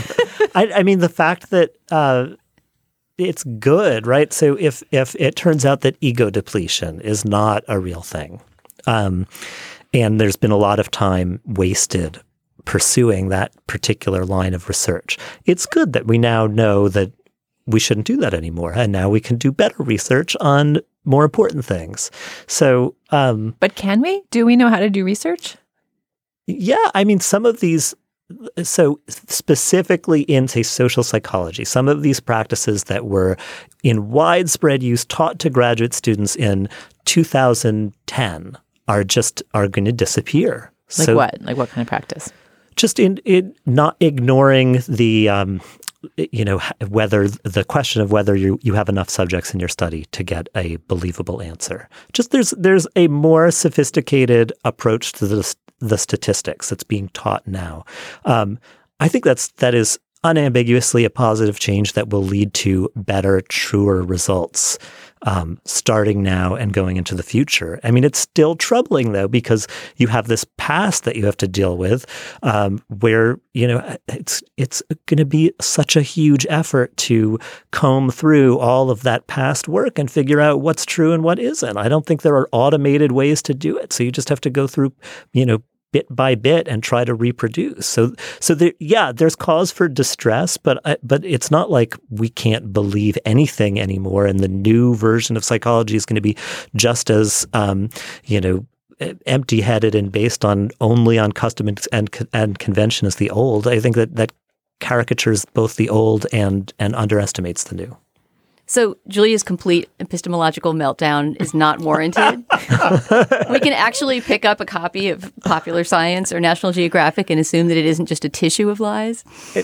I, I mean, the fact that uh, it's good, right? So if if it turns out that ego depletion is not a real thing, um, and there's been a lot of time wasted pursuing that particular line of research, it's good that we now know that we shouldn't do that anymore, and now we can do better research on more important things. So, um,
but can we? Do we know how to do research?
Yeah, I mean, some of these. So specifically in, say, social psychology, some of these practices that were in widespread use, taught to graduate students in two thousand ten, are just are going to disappear.
Like
so,
what? Like what kind of practice?
Just in, in not ignoring the, um, you know, whether the question of whether you, you have enough subjects in your study to get a believable answer. Just there's there's a more sophisticated approach to this. The statistics that's being taught now. Um, I think that's that is unambiguously a positive change that will lead to better, truer results um, starting now and going into the future. I mean, it's still troubling, though, because you have this past that you have to deal with um, where, you know, it's it's going to be such a huge effort to comb through all of that past work and figure out what's true and what isn't. I don't think there are automated ways to do it. So you just have to go through, you know, bit by bit and try to reproduce. So, so there, yeah, there's cause for distress, but uh, but it's not like we can't believe anything anymore. And the new version of psychology is going to be just as, um, you know, empty-headed and based on only on custom and, and and convention as the old. I think that that caricatures both the old and and underestimates the new.
So Julia's complete epistemological meltdown is not warranted. We can actually pick up a copy of Popular Science or National Geographic and assume that it isn't just a tissue of lies.
It,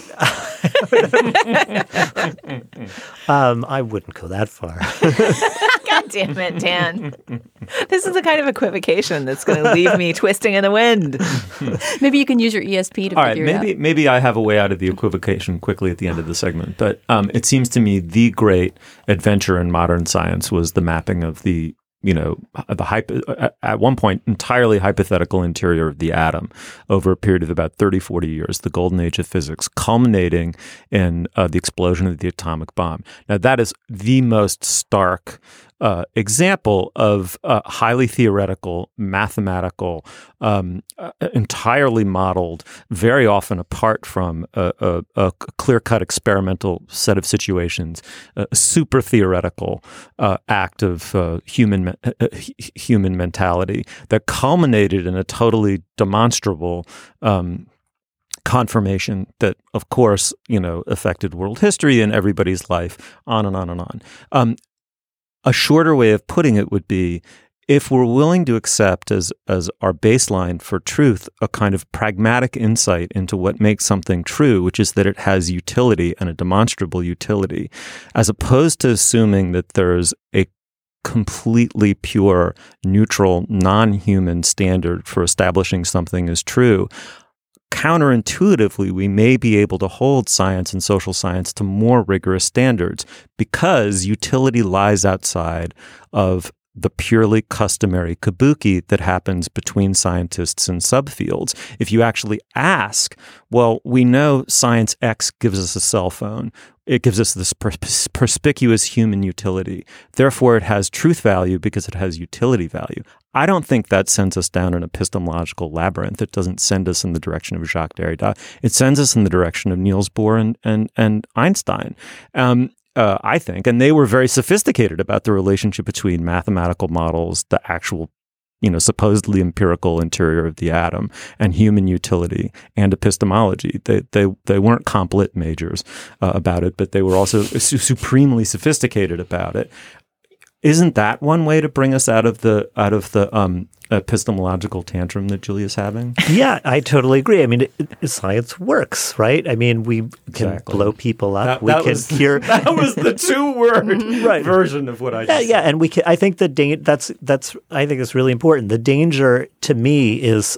um, I wouldn't go that far.
God damn it, Dan. This is the kind of equivocation that's going to leave me twisting in the wind.
Maybe you can use your E S P to
All
figure
right,
it out.
maybe maybe I have a way out of the equivocation quickly at the end of the segment. But um, it seems to me the great adventure in modern science was the mapping of the, you know, the hypo, at one point entirely hypothetical interior of the atom over a period of about thirty, forty years, the golden age of physics, culminating in uh, the explosion of the atomic bomb. Now, that is the most stark uh, example of uh, highly theoretical, mathematical, um, uh, entirely modeled, very often apart from a, a, a clear-cut experimental set of situations, a super theoretical uh, act of uh, human uh, human mentality that culminated in a totally demonstrable um, confirmation that, of course, you know, affected world history and everybody's life, on and on and on. Um, a shorter way of putting it would be, if we're willing to accept as as our baseline for truth a kind of pragmatic insight into what makes something true, which is that it has utility and a demonstrable utility, as opposed to assuming that there's a completely pure, neutral, non-human standard for establishing something as true, counterintuitively, we may be able to hold science and social science to more rigorous standards because utility lies outside of the purely customary kabuki that happens between scientists and subfields. If you actually ask, well, we know science X gives us a cell phone. It gives us this pers- perspicuous human utility. Therefore, it has truth value because it has utility value. I don't think that sends us down an epistemological labyrinth. It doesn't send us in the direction of Jacques Derrida. It sends us in the direction of Niels Bohr and, and, and Einstein. Um, Uh, I think, and they were very sophisticated about the relationship between mathematical models, the actual, you know, supposedly empirical interior of the atom, and human utility and epistemology. They they they weren't complet majors uh, about it, but they were also su- supremely sophisticated about it. Isn't that one way to bring us out of the out of the um, epistemological tantrum that Julia's having?
Yeah, I totally agree. I mean, it, it, science works, right? I mean, we can
Exactly.
blow people up.
That,
we
that
can
was,
hear
that was the two-word
right.
version of what I just
yeah,
said.
yeah, and we can. I think the da- that's that's. I think it's really important. The danger to me is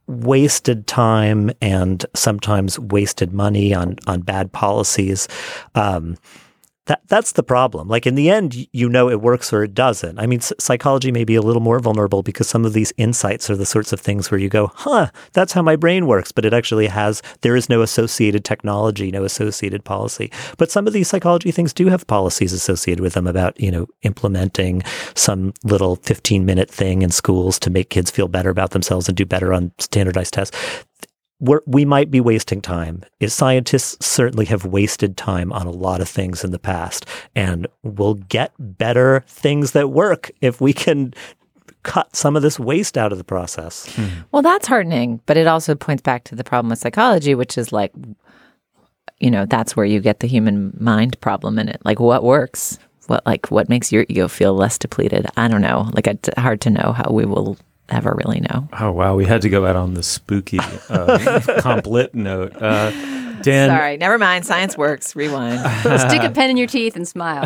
wasted time and sometimes wasted money on on bad policies. Um, That that's the problem. Like in the end, you know it works or it doesn't. I mean, psychology may be a little more vulnerable because some of these insights are the sorts of things where you go, huh, that's how my brain works. But it actually has, there is no associated technology, no associated policy. But some of these psychology things do have policies associated with them about, you know, implementing some little fifteen minute thing in schools to make kids feel better about themselves and do better on standardized tests. We're, we might be wasting time. Scientists certainly have wasted time on a lot of things in the past, and we'll get better things that work if we can cut some of this waste out of the process.
Mm-hmm. Well, that's heartening, but it also points back to the problem with psychology, which is like, you know, that's where you get the human mind problem in it. Like, what works? What like what makes your ego feel less depleted? I don't know. Like, it's hard to know how we will ever really know.
Oh, wow. We had to go out on the spooky uh, complet note. Uh, Dan.
Sorry, never mind. Science works. Rewind.
Stick a pen in your teeth and smile.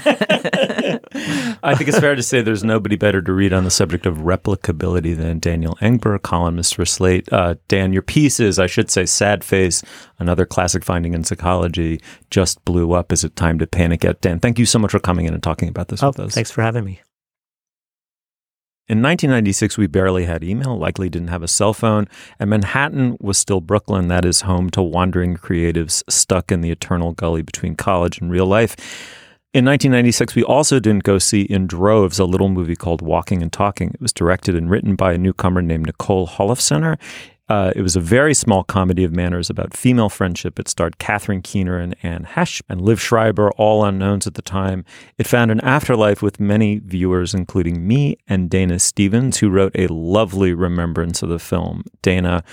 I think it's fair to say there's nobody better to read on the subject of replicability than Daniel Engber, columnist for Slate. Uh, Dan, your piece is, I should say, Sad Face, another classic finding in psychology, just blew up. Is it time to panic yet? Dan, thank you so much for coming in and talking about this
oh,
with us.
Thanks for having me.
In nineteen ninety-six, we barely had email, likely didn't have a cell phone, and Manhattan was still Brooklyn. That is home to wandering creatives stuck in the eternal gully between college and real life. In nineteen ninety-six, we also didn't go see in droves a little movie called Walking and Talking. It was directed and written by a newcomer named Nicole Holofcener. Uh, it was a very small comedy of manners about female friendship. It starred Catherine Keener and Anne Hesh and Liv Schreiber, all unknowns at the time. It found an afterlife with many viewers, including me and Dana Stevens, who wrote a lovely remembrance of the film. Dana,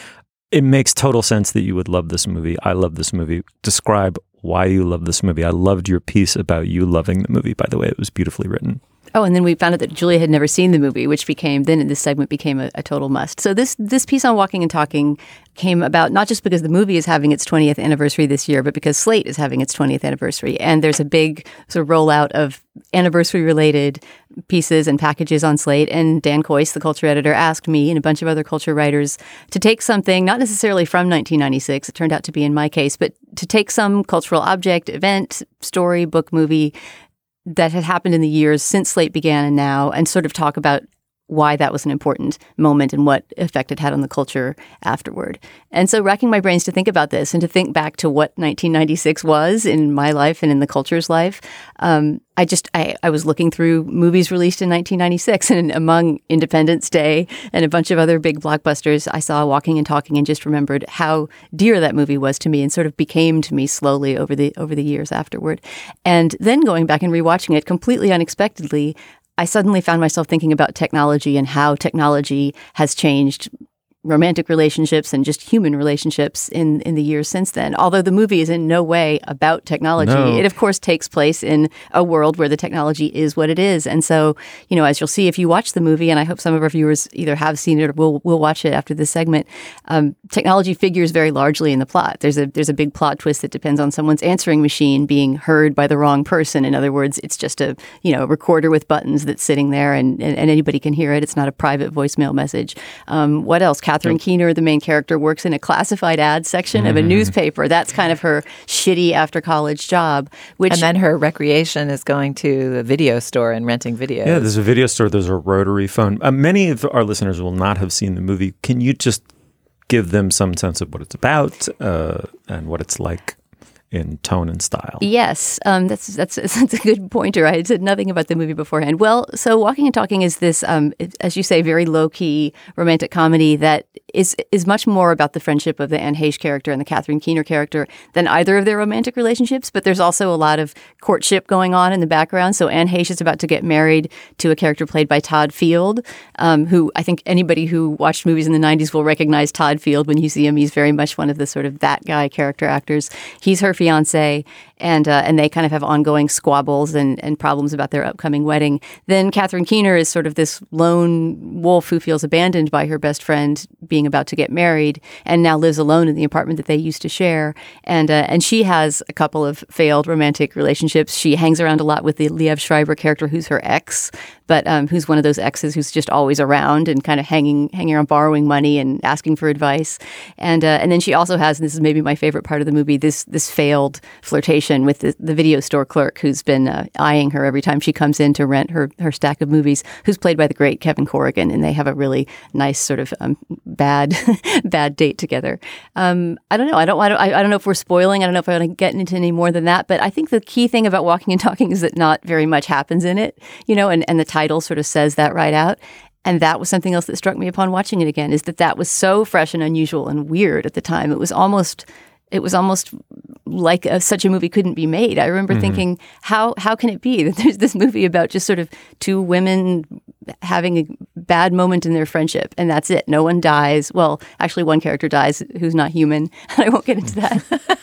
It makes total sense that you would love this movie. I love this movie. Describe why you love this movie. I loved your piece about you loving the movie, by the way. It was beautifully written.
Oh, and then we found out that Julia had never seen the movie, which became, then in this segment became a, a total must. So this this piece on Walking and Talking came about not just because the movie is having its twentieth anniversary this year, but because Slate is having its twentieth anniversary. And there's a big sort of rollout of anniversary-related pieces and packages on Slate. And Dan Coyce, the culture editor, asked me and a bunch of other culture writers to take something, not necessarily from nineteen ninety-six, it turned out to be in my case, but to take some cultural object, event, story, book, movie, that had happened in the years since Slate began and now, and sort of talk about why that was an important moment and what effect it had on the culture afterward. And so racking my brains to think about this and to think back to what nineteen ninety-six was in my life and in the culture's life, um, I just, I, I was looking through movies released in nineteen ninety-six, and among Independence Day and a bunch of other big blockbusters, I saw Walking and Talking and just remembered how dear that movie was to me and sort of became to me slowly over the over the years afterward. And then going back and rewatching it completely unexpectedly, I suddenly found myself thinking about technology and how technology has changed romantic relationships and just human relationships in, in the years since then. Although the movie is in no way about technology. No. It, of course, takes place in a world where the technology is what it is. And so, you know, as you'll see if you watch the movie, and I hope some of our viewers either have seen it or will will watch it after this segment, um, technology figures very largely in the plot. There's a there's a big plot twist that depends on someone's answering machine being heard by the wrong person. In other words, it's just a, you know, a recorder with buttons that's sitting there and, and, and anybody can hear it. It's not a private voicemail message. Um, what else? Catherine yep. Keener, the main character, works in a classified ads section mm-hmm. of a newspaper. That's kind of her shitty after college job. Which
and then her recreation is going to a video store and renting videos.
Yeah, there's a video store. There's a rotary phone. Uh, many of our listeners will not have seen the movie. Can you just give them some sense of what it's about uh, and what it's like in tone and style?
Yes, um, that's that's that's a good pointer. I said nothing about the movie beforehand. Well, so Walking and Talking is this, um, as you say, very low key romantic comedy that is is much more about the friendship of the Anne Heche character and the Catherine Keener character than either of their romantic relationships. But there's also a lot of courtship going on in the background. So Anne Heche is about to get married to a character played by Todd Field, um, who I think anybody who watched movies in the nineties will recognize Todd Field when you see him. He's very much one of the sort of that guy character actors. He's her fiance, and uh, and they kind of have ongoing squabbles and, and problems about their upcoming wedding. Then Catherine Keener is sort of this lone wolf who feels abandoned by her best friend being about to get married and now lives alone in the apartment that they used to share. And uh, and she has a couple of failed romantic relationships. She hangs around a lot with the Liev Schreiber character, who's her ex, but um, who's one of those exes who's just always around and kind of hanging hanging around borrowing money and asking for advice. And uh, and then she also has, and this is maybe my favorite part of the movie, this this failed flirtation with the, the video store clerk who's been uh, eyeing her every time she comes in to rent her, her stack of movies, who's played by the great Kevin Corrigan. And they have a really nice sort of um, bad bad date together. Um, I don't know. I don't, I don't I don't know if we're spoiling. I don't know if I want to get into any more than that. But I think the key thing about Walking and Talking is that not very much happens in it, you know, and, and the title sort of says that right out. And that was something else that struck me upon watching it again, is that that was so fresh and unusual and weird at the time. It was almost... It was almost like a, such a movie couldn't be made. I remember mm-hmm. thinking, how how can it be that there's this movie about just sort of two women having a bad moment in their friendship, and that's it. No one dies. Well, actually, one character dies who's not human. I won't get into that.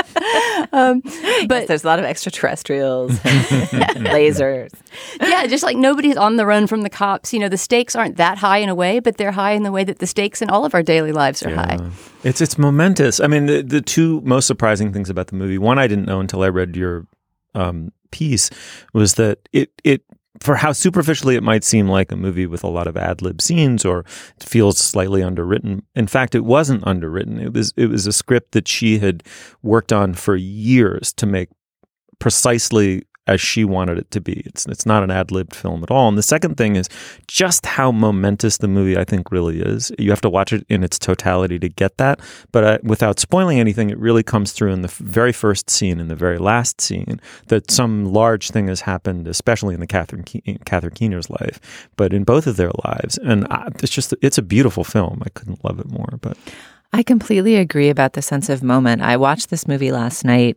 um, but
yes, there's a lot of extraterrestrials, and lasers.
Yeah, just like nobody's on the run from the cops. You know, the stakes aren't that high in a way, but they're high in the way that the stakes in all of our daily lives are yeah. high.
It's it's momentous. I mean, the, the two most surprising things about the movie, one I didn't know until I read your um, piece, was that it it for how superficially it might seem like a movie with a lot of ad-lib scenes or it feels slightly underwritten. In fact, it wasn't underwritten. It was it was a script that she had worked on for years to make precisely as she wanted it to be. It's it's not an ad-libbed film at all. And the second thing is just how momentous the movie I think really is. You have to watch it in its totality to get that. But uh, without spoiling anything, it really comes through in the f- very first scene and the very last scene that some large thing has happened, especially in the Catherine Ke- Catherine Keener's life, but in both of their lives. And uh, it's just it's a beautiful film. I couldn't love it more. But
I completely agree about the sense of moment. I watched this movie last night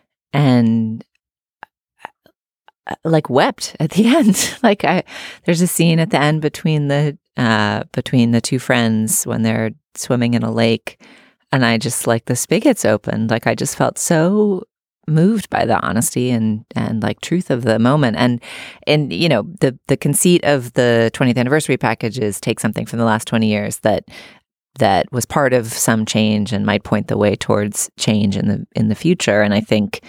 and like wept at the end. Like I, there's a scene at the end between the uh, between the two friends when they're swimming in a lake, and I just like the spigots opened. Like I just felt so moved by the honesty and and like truth of the moment. And and you know, the the conceit of the twentieth anniversary package is take something from the last twenty years that that was part of some change and might point the way towards change in the in the future. And I think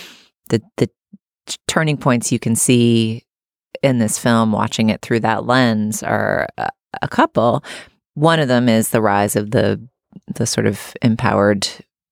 the the turning points you can see in this film, watching it through that lens, are a, a couple. One of them is the rise of the the sort of empowered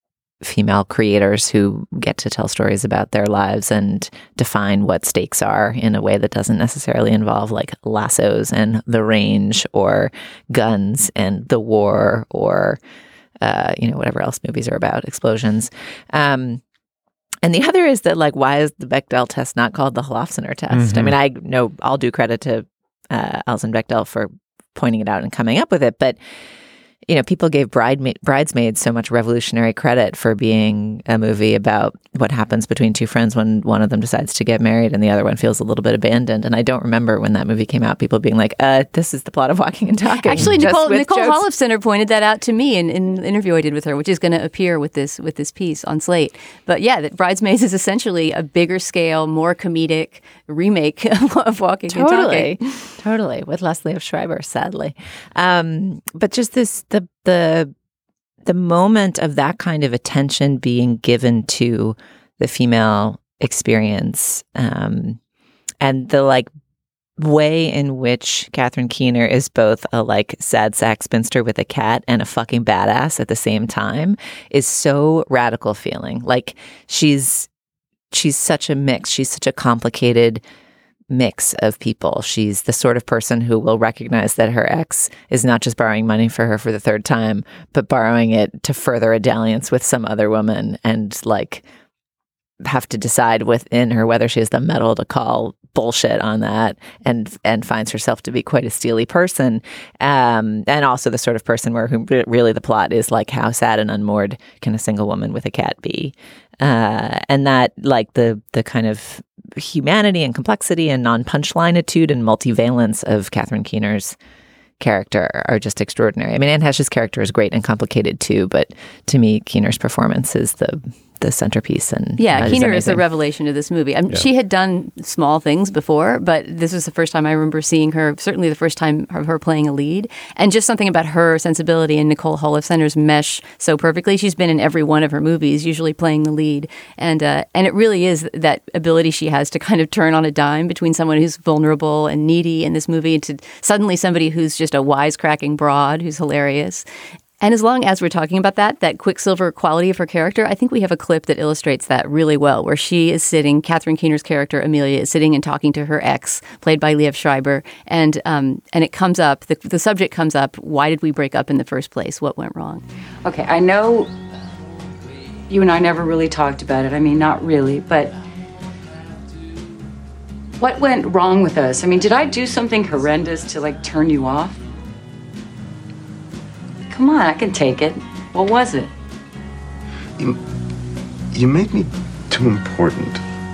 female creators who get to tell stories about their lives and define what stakes are in a way that doesn't necessarily involve like lassos and the range or guns and the war or, uh, you know, whatever else movies are about, explosions. Um, and the other is that, like, why is the Bechdel test not called the Holofcener test? Mm-hmm. I mean, I know I'll do credit to uh, Alison Bechdel for pointing it out and coming up with it, but you know, people gave Bride, Bridesmaids so much revolutionary credit for being a movie about what happens between two friends when one of them decides to get married and the other one feels a little bit abandoned. And I don't remember when that movie came out, people being like, uh, this is the plot of Walking and Talking.
Actually, Nicole, Nicole Holofcener pointed that out to me in, in an interview I did with her, which is going to appear with this with this piece on Slate. But yeah, that Bridesmaids is essentially a bigger scale, more comedic remake of Walking
totally.
and Talking.
Totally, with Leslie F. Schreiber, sadly. Um, but just this, the the the moment of that kind of attention being given to the female experience, um, and the like way in which Catherine Keener is both a like sad sack spinster with a cat and a fucking badass at the same time is so radical feeling. Like she's she's such a mix. She's such a complicated mix of people. She's the sort of person who will recognize that her ex is not just borrowing money for her for the third time, but borrowing it to further a dalliance with some other woman, and like have to decide within her whether she has the mettle to call bullshit on that, and and finds herself to be quite a steely person. Um, and also the sort of person where who really the plot is like, how sad and unmoored can a single woman with a cat be? Uh, and that like the the kind of humanity and complexity and non-punchlineitude and multivalence of Catherine Keener's character are just extraordinary. I mean, Anne Heche's character is great and complicated too, but to me, Keener's performance is the the centerpiece. And
yeah,
uh,
Keener
is,
is the revelation of this movie. I mean, yeah. She had done small things before, but this was the first time I remember seeing her, certainly the first time of her playing a lead. And just something about her sensibility and Nicole Holofcener's mesh so perfectly. She's been in every one of her movies, usually playing the lead. And uh, and it really is that ability she has to kind of turn on a dime between someone who's vulnerable and needy in this movie and to suddenly somebody who's just a wisecracking broad who's hilarious. And as long as we're talking about that, that Quicksilver quality of her character, I think we have a clip that illustrates that really well, where she is sitting, Catherine Keener's character, Amelia, is sitting and talking to her ex, played by Liev Schreiber, and um, and it comes up, the, the subject comes up, why did we break up in the first place? What went wrong?
Okay, I know you and I never really talked about it. I mean, not really, but what went wrong with us? I mean, did I do something horrendous to, like, turn you off? Come on, I can take it. What was it?
You, you made me too important.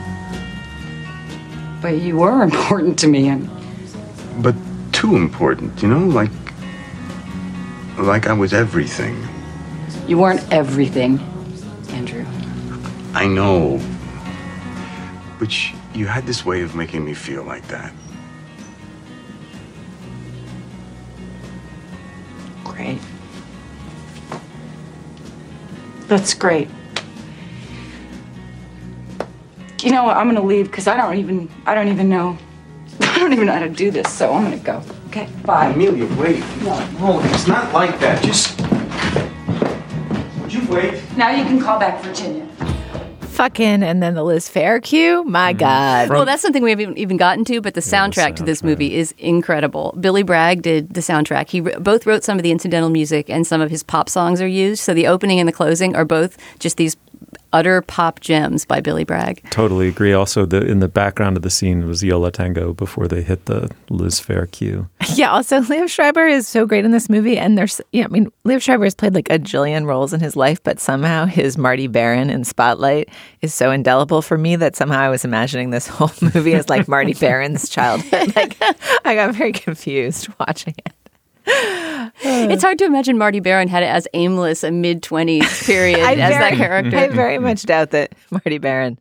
But you were important to me. And...
But too important, you know? Like, like I was everything.
You weren't everything, Andrew.
I know. But you, you had this way of making me feel like that.
Great. That's great. You know what? I'm gonna leave because I don't even I don't even know I don't even know how to do this. So I'm gonna go. Okay. Bye.
Amelia, wait. No, no, it's not like that. Just would you wait?
Now you can call back Virginia.
Fucking, and then the Liz Phair cue. My mm. God.
Well, that's something we haven't even gotten to, but the soundtrack, yeah, the soundtrack to this movie is incredible. Billy Bragg did the soundtrack. He both wrote some of the incidental music, and some of his pop songs are used. So the opening and the closing are both just these utter pop gems by Billy Bragg.
Totally agree. Also, the in the background of the scene was Yo La Tengo before they hit the Liz Phair cue.
Yeah, also, Liev Schreiber is so great in this movie. And there's, yeah, I mean, Liev Schreiber has played like a jillion roles in his life, but somehow his Marty Baron in Spotlight is so indelible for me that somehow I was imagining this whole movie as like Marty Baron's childhood. Like, I got very confused watching it.
It's hard to imagine Marty Baron had it as aimless a mid-twenties period
I
as
very,
that character.
I very much doubt that Marty Baron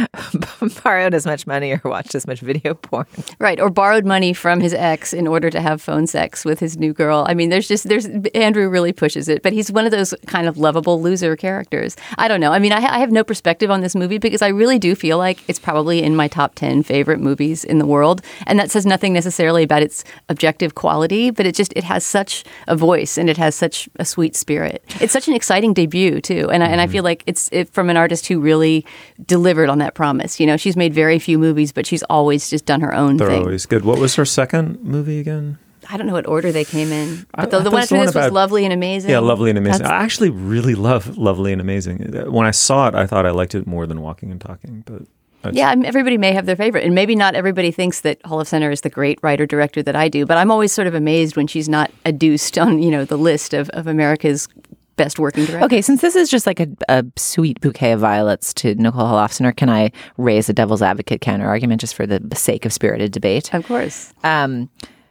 borrowed as much money or watched as much video porn.
Right, or borrowed money from his ex in order to have phone sex with his new girl. I mean, there's just, there's Andrew really pushes it, but he's one of those kind of lovable loser characters. I don't know. I mean, I, I have no perspective on this movie because I really do feel like it's probably in my top ten favorite movies in the world. And that says nothing necessarily about its objective quality, but it just, it has such a voice and it has such a sweet spirit. It's such an exciting debut, too. And I, and I feel like it's it, from an artist who really delivered on that promise. You know, she's made very few movies, but she's always just done her own
They're
thing.
always good. What was her second movie again?
I don't know what order they came in, but
I-
the,
I
the
thought
one
it's
after
the one
this was
about-
Lovely and Amazing.
Yeah, Lovely and Amazing.
That's-
I actually really love Lovely and Amazing. When I saw it, I thought I liked it more than Walking and Talking, but I
Yeah, I mean, everybody may have their favorite, and maybe not everybody thinks that Holofcener is the great writer-director that I do, but I'm always sort of amazed when she's not adduced on, you know, the list of, of America's best working directors.
Okay, since this is just like a, a sweet bouquet of violets to Nicole Holofcener, can I raise a devil's advocate counter argument just for the sake of spirited debate?
Of course.
Um,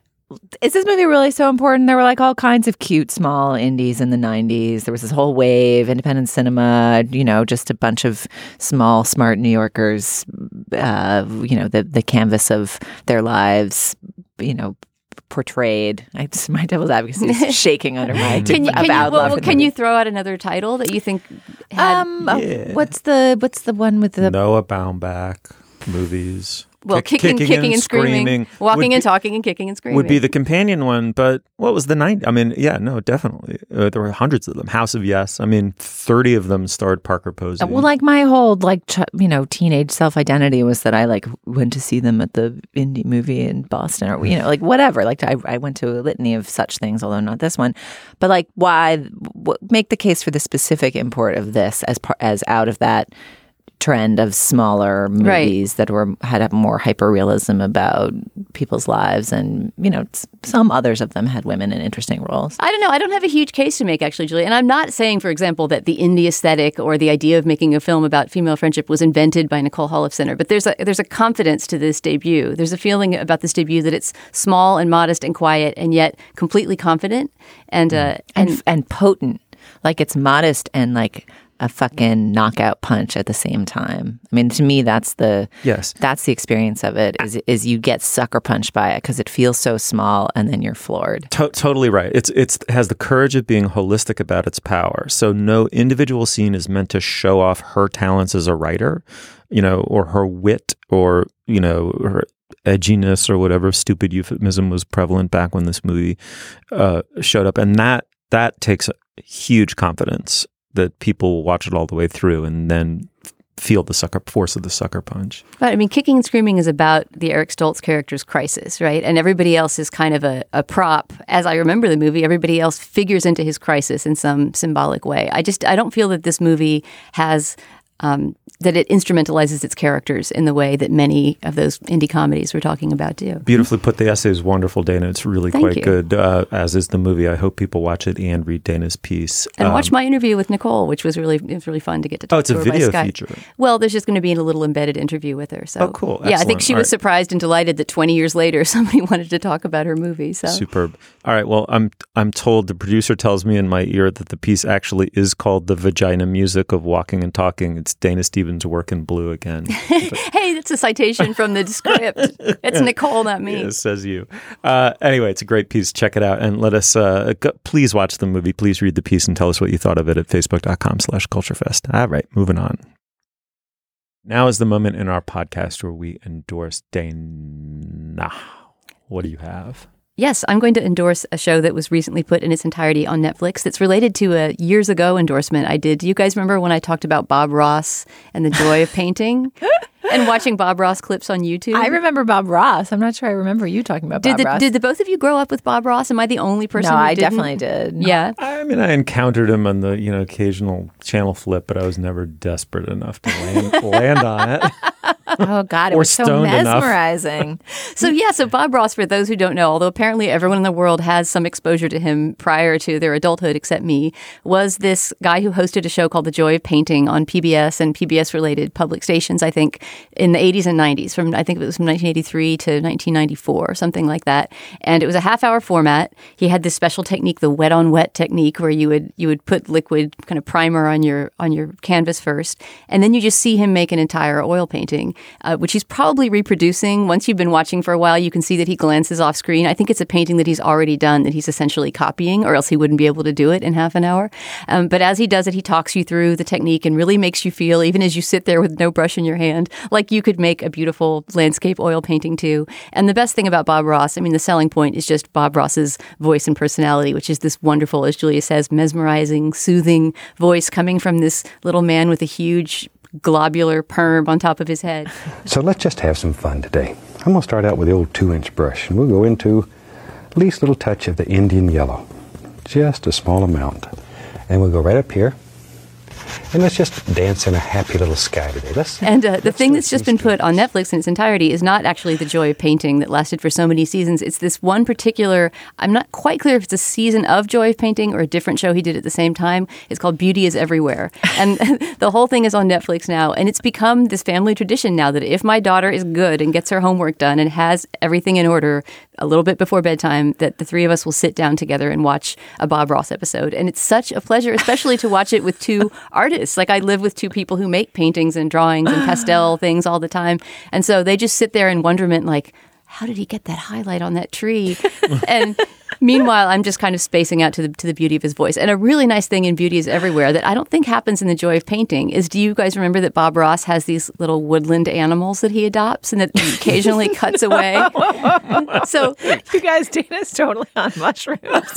is this movie really so important? There were like all kinds of cute small indies in the nineties. There was this whole wave, independent cinema, you know, just a bunch of small, smart New Yorkers, uh, you know, the, the canvas of their lives, you know, portrayed. I just, my devil's advocacy is shaking under my
Can you, can, you,
avowed
well,
love
well,
for the
can
movie.
you throw out another title that you think had...
Um, uh, what's the what's the one with the
Noah Baumbach movies.
Well,
Kick-
kicking, kicking, and screaming, walking
would
and
be-
talking and kicking and screaming
would be the companion one, but what was the nineties? I mean, yeah, no, definitely. Uh, there were hundreds of them. House of Yes. I mean, thirty of them starred Parker Posey.
Well, like my whole like ch- you know teenage self identity was that I like went to see them at the indie movie in Boston, or you know like whatever. Like I, I went to a litany of such things, although not this one. But like, why w- make the case for the specific import of this as par- as out of that trend of smaller movies
Right.
that were had a more hyper realism about people's lives, and you know s- some others of them had women in interesting roles.
I don't know. I don't have a huge case to make, actually, Julie. And I'm not saying, for example, that the indie aesthetic or the idea of making a film about female friendship was invented by Nicole Holofcener. But there's a there's a confidence to this debut. There's a feeling about this debut that it's small and modest and quiet, and yet completely confident and uh,
and
and
and potent. Like it's modest and like a fucking knockout punch at the same time. I mean, to me, that's the
Yes.
that's the experience of it. Is is you get sucker punched by it because it feels so small, and then you're floored.
To- totally right. It's it's it has the courage of being holistic about its power. So no individual scene is meant to show off her talents as a writer, you know, or her wit, or you know, her edginess, or whatever stupid euphemism was prevalent back when this movie uh, showed up. And that that takes huge confidence that people will watch it all the way through and then feel the sucker force of the sucker punch.
But I mean, Kicking and Screaming is about the Eric Stoltz character's crisis, right? And everybody else is kind of a, a prop. As I remember the movie, everybody else figures into his crisis in some symbolic way. I just, I don't feel that this movie has, um, that it instrumentalizes its characters in the way that many of those indie comedies we're talking about do.
Beautifully put. The essay is wonderful, Dana. It's really
Thank
quite
you.
good, uh, as is the movie. I hope people watch it and read Dana's piece.
And
Um,
watch my interview with Nicole, which was really, it was really fun to get to talk
Oh, it's
to
a
her
video
by Skype.
feature.
Well, there's just going to be a little embedded interview with her. So.
Oh, cool.
Yeah, I think
Excellent.
she
All
was
right.
surprised and delighted that twenty years later somebody wanted to talk about her movie. So.
Superb. All right. Well, I'm I'm told the producer tells me in my ear that the piece actually is called "The Vagina Music of Walking and Talking." It's Dana Stevens' work in blue again.
Hey, that's a citation from the script. It's Nicole, not me.
Yeah, says you. Uh, anyway, it's a great piece. Check it out and let us. Uh, go, please watch the movie. Please read the piece and tell us what you thought of it at facebook dot com slash culturefest. All right, moving on. Now is the moment in our podcast where we endorse Dana. What do you have?
Yes, I'm going to endorse a show that was recently put in its entirety on Netflix that's related to a years ago endorsement I did. Do you guys remember when I talked about Bob Ross and the joy of painting and watching Bob Ross clips on YouTube?
I remember Bob Ross. I'm not sure I remember you talking about
Did
Bob
the,
Ross.
did the both of you grow up with Bob Ross? Am I the only person
No,
who
I
didn't?
definitely did.
Yeah.
I mean, I encountered him on the you know occasional channel flip, but I was never desperate enough to land, land on it.
Oh, God, it
Or
was so
stoned enough.
mesmerizing.
So, yeah, so Bob Ross, for those who don't know, although apparently everyone in the world has some exposure to him prior to their adulthood except me, was this guy who hosted a show called The Joy of Painting on P B S and P B S-related public stations, I think, in the eighties and nineties. From I think it was from nineteen eighty-three to nineteen ninety-four, or something like that. And it was a half-hour format. He had this special technique, the wet-on-wet technique, where you would you would put liquid kind of primer on your on your canvas first, and then you just see him make an entire oil painting, uh, which he's probably reproducing. Once you've been watching for a while, you can see that he glances off screen. I think it's a painting that he's already done that he's essentially copying, or else he wouldn't be able to do it in half an hour. Um, but as he does it, he talks you through the technique and really makes you feel, even as you sit there with no brush in your hand, like you could make a beautiful landscape oil painting too. And the best thing about Bob Ross, I mean, the selling point is just Bob Ross's voice and personality, which is this wonderful, as Julia says, mesmerizing, soothing voice coming from this little man with a huge globular perm on top of his head.
So let's just have some fun today. I'm going to start out with the old two-inch brush, and we'll go into the least little touch of the Indian yellow, just a small amount. And we'll go right up here, and let's just dance in a happy little sky today. Let's,
and uh, the
let's
thing that's just been put on Netflix in its entirety is not actually The Joy of Painting that lasted for so many seasons. It's this one particular, I'm not quite clear if it's a season of Joy of Painting or a different show he did at the same time. It's called Beauty is Everywhere. And the whole thing is on Netflix now. And it's become this family tradition now that if my daughter is good and gets her homework done and has everything in order a little bit before bedtime, that the three of us will sit down together and watch a Bob Ross episode. And it's such a pleasure, especially to watch it with two artists. Like I live with two people who make paintings and drawings and pastel things all the time. And so they just sit there in wonderment like, how did he get that highlight on that tree? And meanwhile, I'm just kind of spacing out to the to the beauty of his voice. And a really nice thing in Beauty is Everywhere that I don't think happens in The Joy of Painting is, do you guys remember that Bob Ross has these little woodland animals that he adopts and that he occasionally cuts away? So
you guys, Dana's totally on mushrooms.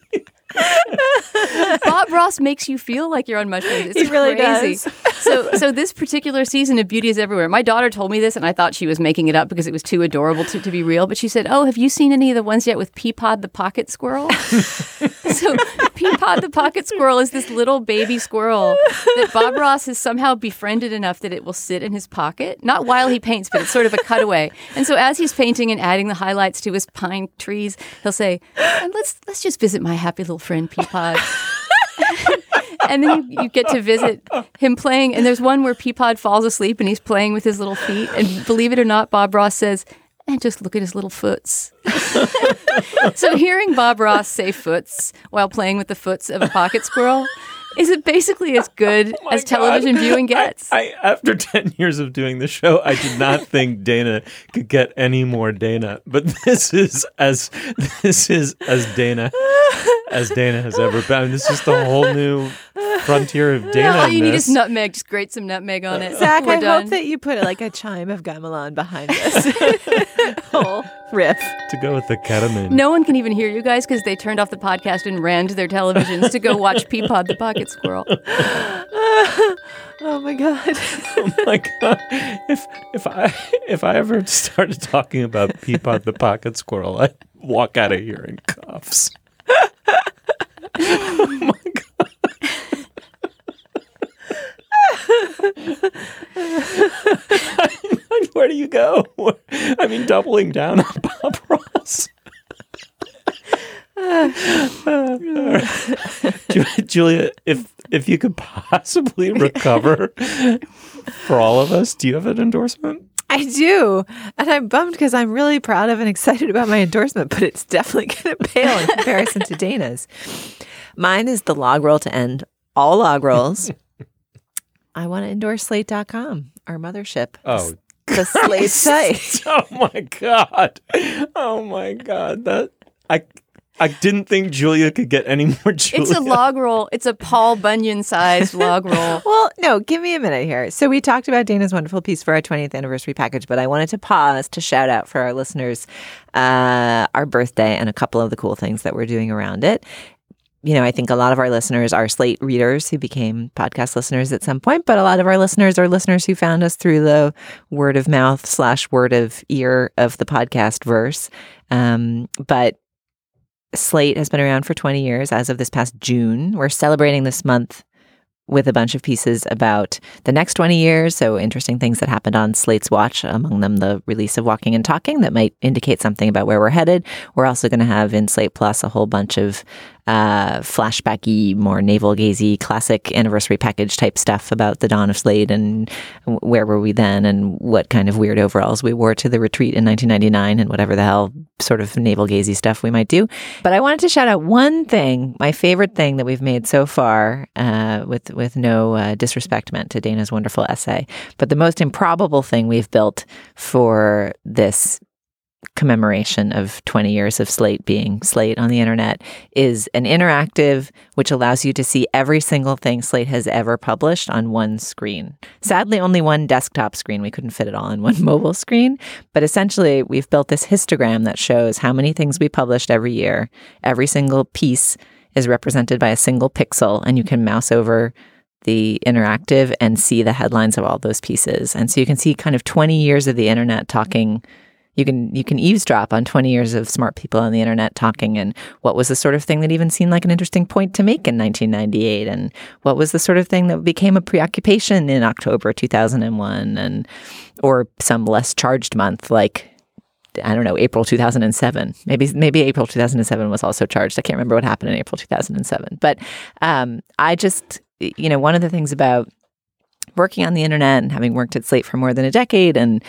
Bob Ross makes you feel like you're on mushrooms. It's
he really
crazy.
does.
So, so this particular season of Beauty is Everywhere, my daughter told me this, and I thought she was making it up because it was too adorable to, to be real. But she said, "Oh, have you seen any of the ones yet with Peapod the pocket squirrel?" So Peapod the pocket squirrel is this little baby squirrel that Bob Ross has somehow befriended enough that it will sit in his pocket, not while he paints, but it's sort of a cutaway. And so as he's painting and adding the highlights to his pine trees, he'll say, "And let's let's just visit my happy little friend Peapod." And then you, you get to visit him playing. And there's one where Peapod falls asleep and he's playing with his little feet. And believe it or not, Bob Ross says, "And just look at his little foots." So hearing Bob Ross say foots while playing with the foots of a pocket squirrel is it basically as good
Oh
as television
God.
viewing gets.
I, I, after ten years of doing the show, I did not think Dana could get any more Dana. But this is as this is as Dana as Dana has ever been. I mean, this is the whole new frontier of Dana.
All you need is nutmeg. Just grate some nutmeg on it.
Zach,
We're
I
done.
hope that you put like a chime of gamelan behind this whole riff.
To go with the ketamine.
No one can even hear you guys because they turned off the podcast and ran to their televisions to go watch Peapod the pocket squirrel.
Oh my god!
Oh my god! If if I if I ever started talking about Peapod the pocket squirrel, I'd walk out of here in cuffs. Oh my god! Where do you go? I mean, doubling down on Bob Ross. Julia, if if you could possibly recover for all of us, do you have an endorsement?
I do. And I'm bummed because I'm really proud of and excited about my endorsement, but it's definitely going to pale in comparison to Dana's. Mine is the log roll to end all log rolls. I want to endorse Slate dot com, our mothership.
Oh,
the Slate site.
Oh my god! Oh my god! That I I didn't think Julia could get any more Julia.
It's a log roll. It's a Paul Bunyan-sized log roll.
Well, no, give me a minute here. So we talked about Dana's wonderful piece for our twentieth anniversary package, but I wanted to pause to shout out for our listeners uh, our birthday and a couple of the cool things that we're doing around it. You know, I think a lot of our listeners are Slate readers who became podcast listeners at some point, but a lot of our listeners are listeners who found us through the word of mouth slash word of ear of the podcast verse. Um, but Slate has been around for twenty years as of this past June. We're celebrating this month with a bunch of pieces about the next twenty years. So interesting things that happened on Slate's watch, among them the release of Walking and Talking that might indicate something about where we're headed. We're also going to have in Slate Plus a whole bunch of uh, flashbacky, more navel-gazy, classic anniversary package type stuff about the dawn of Slate and where were we then and what kind of weird overalls we wore to the retreat in nineteen ninety-nine and whatever the hell sort of navel-gazy stuff we might do. But I wanted to shout out one thing, my favorite thing that we've made so far, uh, with with no uh, disrespect meant to Dana's wonderful essay, but the most improbable thing we've built for this commemoration of twenty years of Slate being Slate on the internet is an interactive which allows you to see every single thing Slate has ever published on one screen. Sadly, only one desktop screen. We couldn't fit it all in one mobile screen. But essentially, we've built this histogram that shows how many things we published every year. Every single piece is represented by a single pixel, and you can mouse over the interactive and see the headlines of all those pieces. And so you can see kind of twenty years of the internet talking. You can you can eavesdrop on twenty years of smart people on the internet talking, and what was the sort of thing that even seemed like an interesting point to make in nineteen ninety-eight, and what was the sort of thing that became a preoccupation in October two thousand one, and or some less charged month like, I don't know, April two thousand seven. Maybe maybe April two thousand seven was also charged. I can't remember what happened in April two thousand seven. But um, I just, you know, one of the things about working on the internet and having worked at Slate for more than a decade, and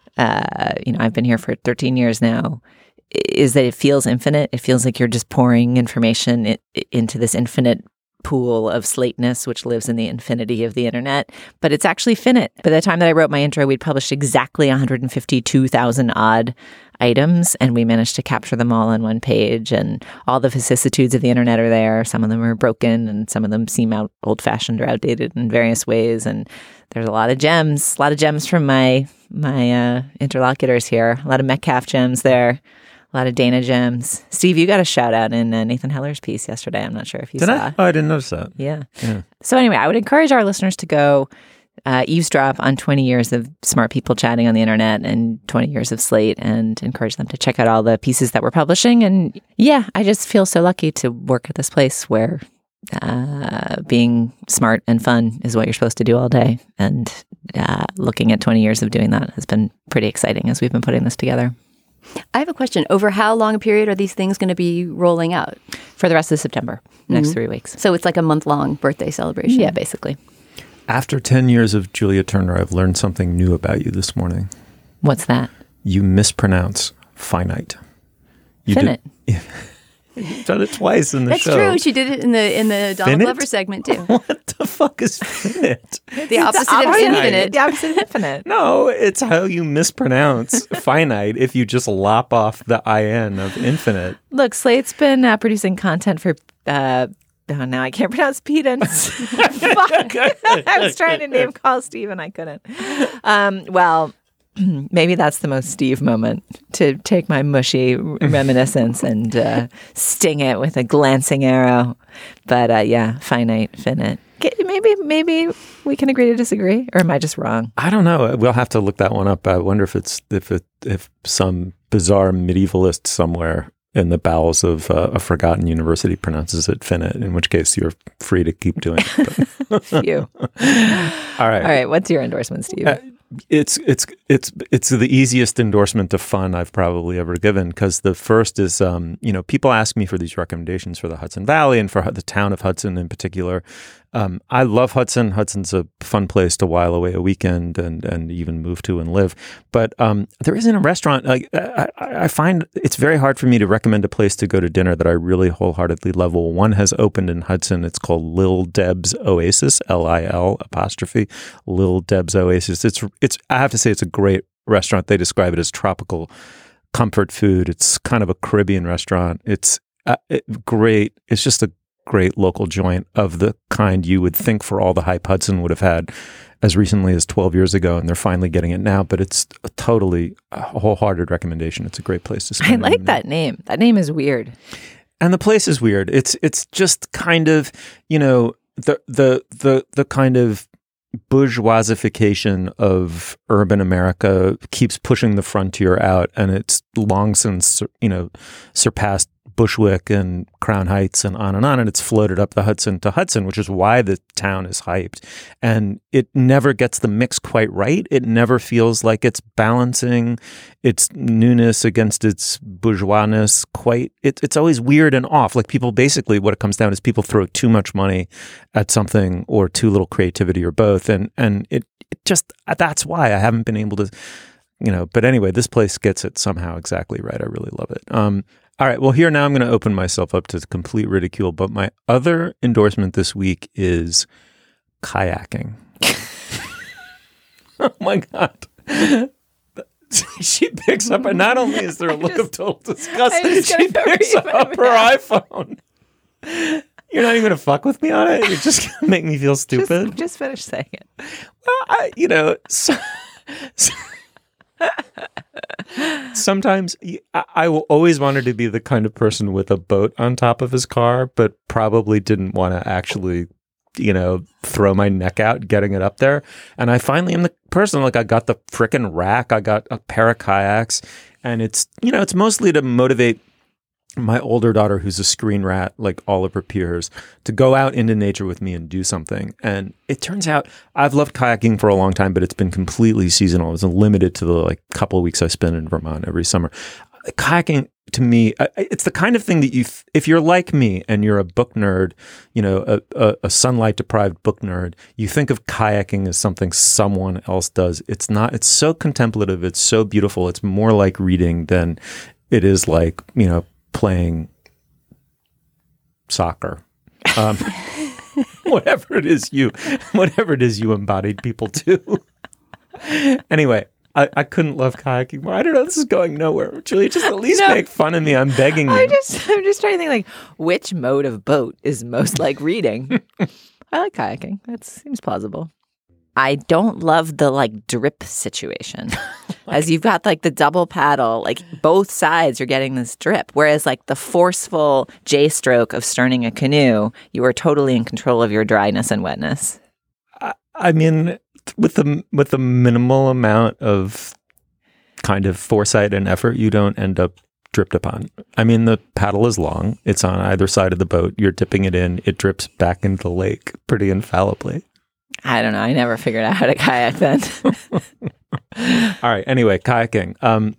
Uh, you know, I've been here for thirteen years now, is that it feels infinite. It feels like you're just pouring information it, into this infinite pool of Slateness, which lives in the infinity of the internet. But it's actually finite. By the time that I wrote my intro, we'd published exactly one hundred fifty-two thousand odd items, and we managed to capture them all on one page. And all the vicissitudes of the internet are there. Some of them are broken, and some of them seem out old-fashioned or outdated in various ways. And there's a lot of gems, a lot of gems from my my uh, interlocutors here. A lot of Metcalf gems there, a lot of Dana gems. Steve, you got a shout out in uh, Nathan Heller's piece yesterday. I'm not sure if you
Did
saw.
I? Oh, I didn't notice that.
Yeah.
yeah.
So anyway, I would encourage our listeners to go uh, eavesdrop on twenty years of smart people chatting on the internet and twenty years of Slate, and encourage them to check out all the pieces that we're publishing. And yeah, I just feel so lucky to work at this place where uh, being smart and fun is what you're supposed to do all day. And uh, looking at twenty years of doing that has been pretty exciting as we've been putting this together.
I have a question. Over how long a period are these things going to be rolling out?
For the rest of September, next mm-hmm. three weeks.
So it's like a month-long birthday celebration?
Yeah, basically.
After ten years of Julia Turner, I've learned something new about you this morning.
What's that?
You mispronounce finite. You
Finite.
Did, you've done it twice in the
That's
show.
That's true. She did it in the in the Donald
Finite?
Glover segment, too.
What the fuck is finite?
The opposite, the opposite of infinite.
The opposite of infinite.
No, it's how you mispronounce finite if you just lop off the I N of infinite.
Look, Slate's been uh, producing content for... Uh, Oh, now I can't pronounce pedants. Fuck. I was trying to name call Steve and I couldn't. Um, well, maybe that's the most Steve moment, to take my mushy reminiscence and uh, sting it with a glancing arrow. But uh, yeah, finite, finite. Maybe, maybe we can agree to disagree, or am I just wrong?
I don't know. We'll have to look that one up. I wonder if it's if it if some bizarre medievalist somewhere in the bowels of uh, a forgotten university pronounces it finite, in which case you're free to keep doing it.
Phew.
All right.
All right. What's your endorsement, Steve?
Uh, it's it's it's it's the easiest endorsement of fun I've probably ever given, because the first is, um, you know, people ask me for these recommendations for the Hudson Valley and for the town of Hudson in particular. Um, I love Hudson. Hudson's a fun place to while away a weekend and and even move to and live. But um, there isn't a restaurant. Like I, I find it's very hard for me to recommend a place to go to dinner that I really wholeheartedly love. Well, one has opened in Hudson. It's called Lil Deb's Oasis, L I L apostrophe, Lil Deb's Oasis. It's it's. I have to say, it's a great restaurant. They describe it as tropical comfort food. It's kind of a Caribbean restaurant. It's uh, it, great. It's just a great local joint of the kind you would think for all the hype Hudson would have had as recently as twelve years ago, and they're finally getting it now. But it's a totally a wholehearted recommendation. It's a great place to spend.
I like that name. That name is weird.
And the place is weird. It's it's just kind of, you know, the the the the kind of bourgeoisification of urban America keeps pushing the frontier out, and it's long since, you know, surpassed Bushwick and Crown Heights and on and on, and it's floated up the Hudson to Hudson, which is why the town is hyped. And it never gets the mix quite right. It never feels like it's balancing its newness against its bourgeoisness quite. It, it's always weird and off. Like people, basically what it comes down is people throw too much money at something or too little creativity or both. And, and it, it just, that's why I haven't been able to, you know, but anyway, this place gets it somehow exactly right. I really love it. Um, all right. Well, here now I'm going to open myself up to complete ridicule. But my other endorsement this week is kayaking. Oh my God. She picks up, and not only is there a look just, of total disgust, she picks up her iPhone. You're not even going to fuck with me on it? You're just going to make me feel stupid?
Just, just finish saying it.
Well, I, you know, so, so sometimes I, I will always wanted to be the kind of person with a boat on top of his car, but probably didn't want to actually, you know, throw my neck out getting it up there. And I finally am the person, like I got the frickin' rack, I got a pair of kayaks, and it's, you know, it's mostly to motivate my older daughter, who's a screen rat, like all of her peers, to go out into nature with me and do something. And it turns out I've loved kayaking for a long time, but it's been completely seasonal. It's limited to the like couple of weeks I spend in Vermont every summer. Kayaking, to me, it's the kind of thing that you, if you're like me and you're a book nerd, you know, a, a, a sunlight deprived book nerd, you think of kayaking as something someone else does. It's not. It's so contemplative. It's so beautiful. It's more like reading than it is like, you know, playing soccer, um, whatever it is you, whatever it is you embodied people do. Anyway, I, I couldn't love kayaking more. I don't know. This is going nowhere. Julia, just at least no. make fun of me. I'm begging you.
I just, I'm just trying to think like which mode of boat is most like reading. I like kayaking. That seems plausible. I don't love the like drip situation. As you've got like the double paddle, like both sides are getting this drip. Whereas like the forceful J stroke of sterning a canoe, you are totally in control of your dryness and wetness.
I, I mean, with the with the minimal amount of kind of foresight and effort, you don't end up dripped upon. I mean, the paddle is long. It's on either side of the boat. You're dipping it in. It drips back into the lake pretty infallibly.
I don't know. I never figured out how to kayak then.
All right. Anyway, kayaking. Um,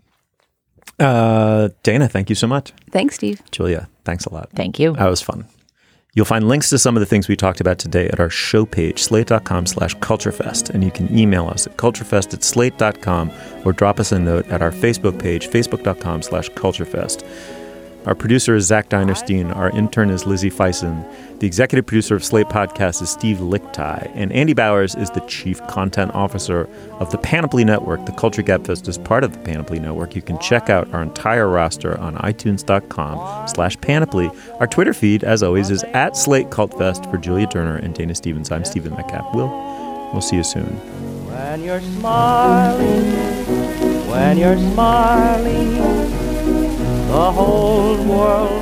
uh, Dana, thank you so much.
Thanks, Steve.
Julia, thanks a lot.
Thank you.
That was fun. You'll find links to some of the things we talked about today at our show page, slate.com slash culturefest. And you can email us at culturefest at slate.com or drop us a note at our Facebook page, facebook.com slash culturefest. Our producer is Zach Dinerstein. Our intern is Lizzie Feisen. The executive producer of Slate Podcast is Steve Lickteig. And Andy Bowers is the chief content officer of the Panoply Network. The Culture Gabfest is part of the Panoply Network. You can check out our entire roster on itunes.com slash panoply. Our Twitter feed, as always, is at Slate Cultfest. For Julia Turner and Dana Stevens, I'm Stephen Metcalf. We'll, we'll see you soon.
When you're smiling, when you're smiling, the whole world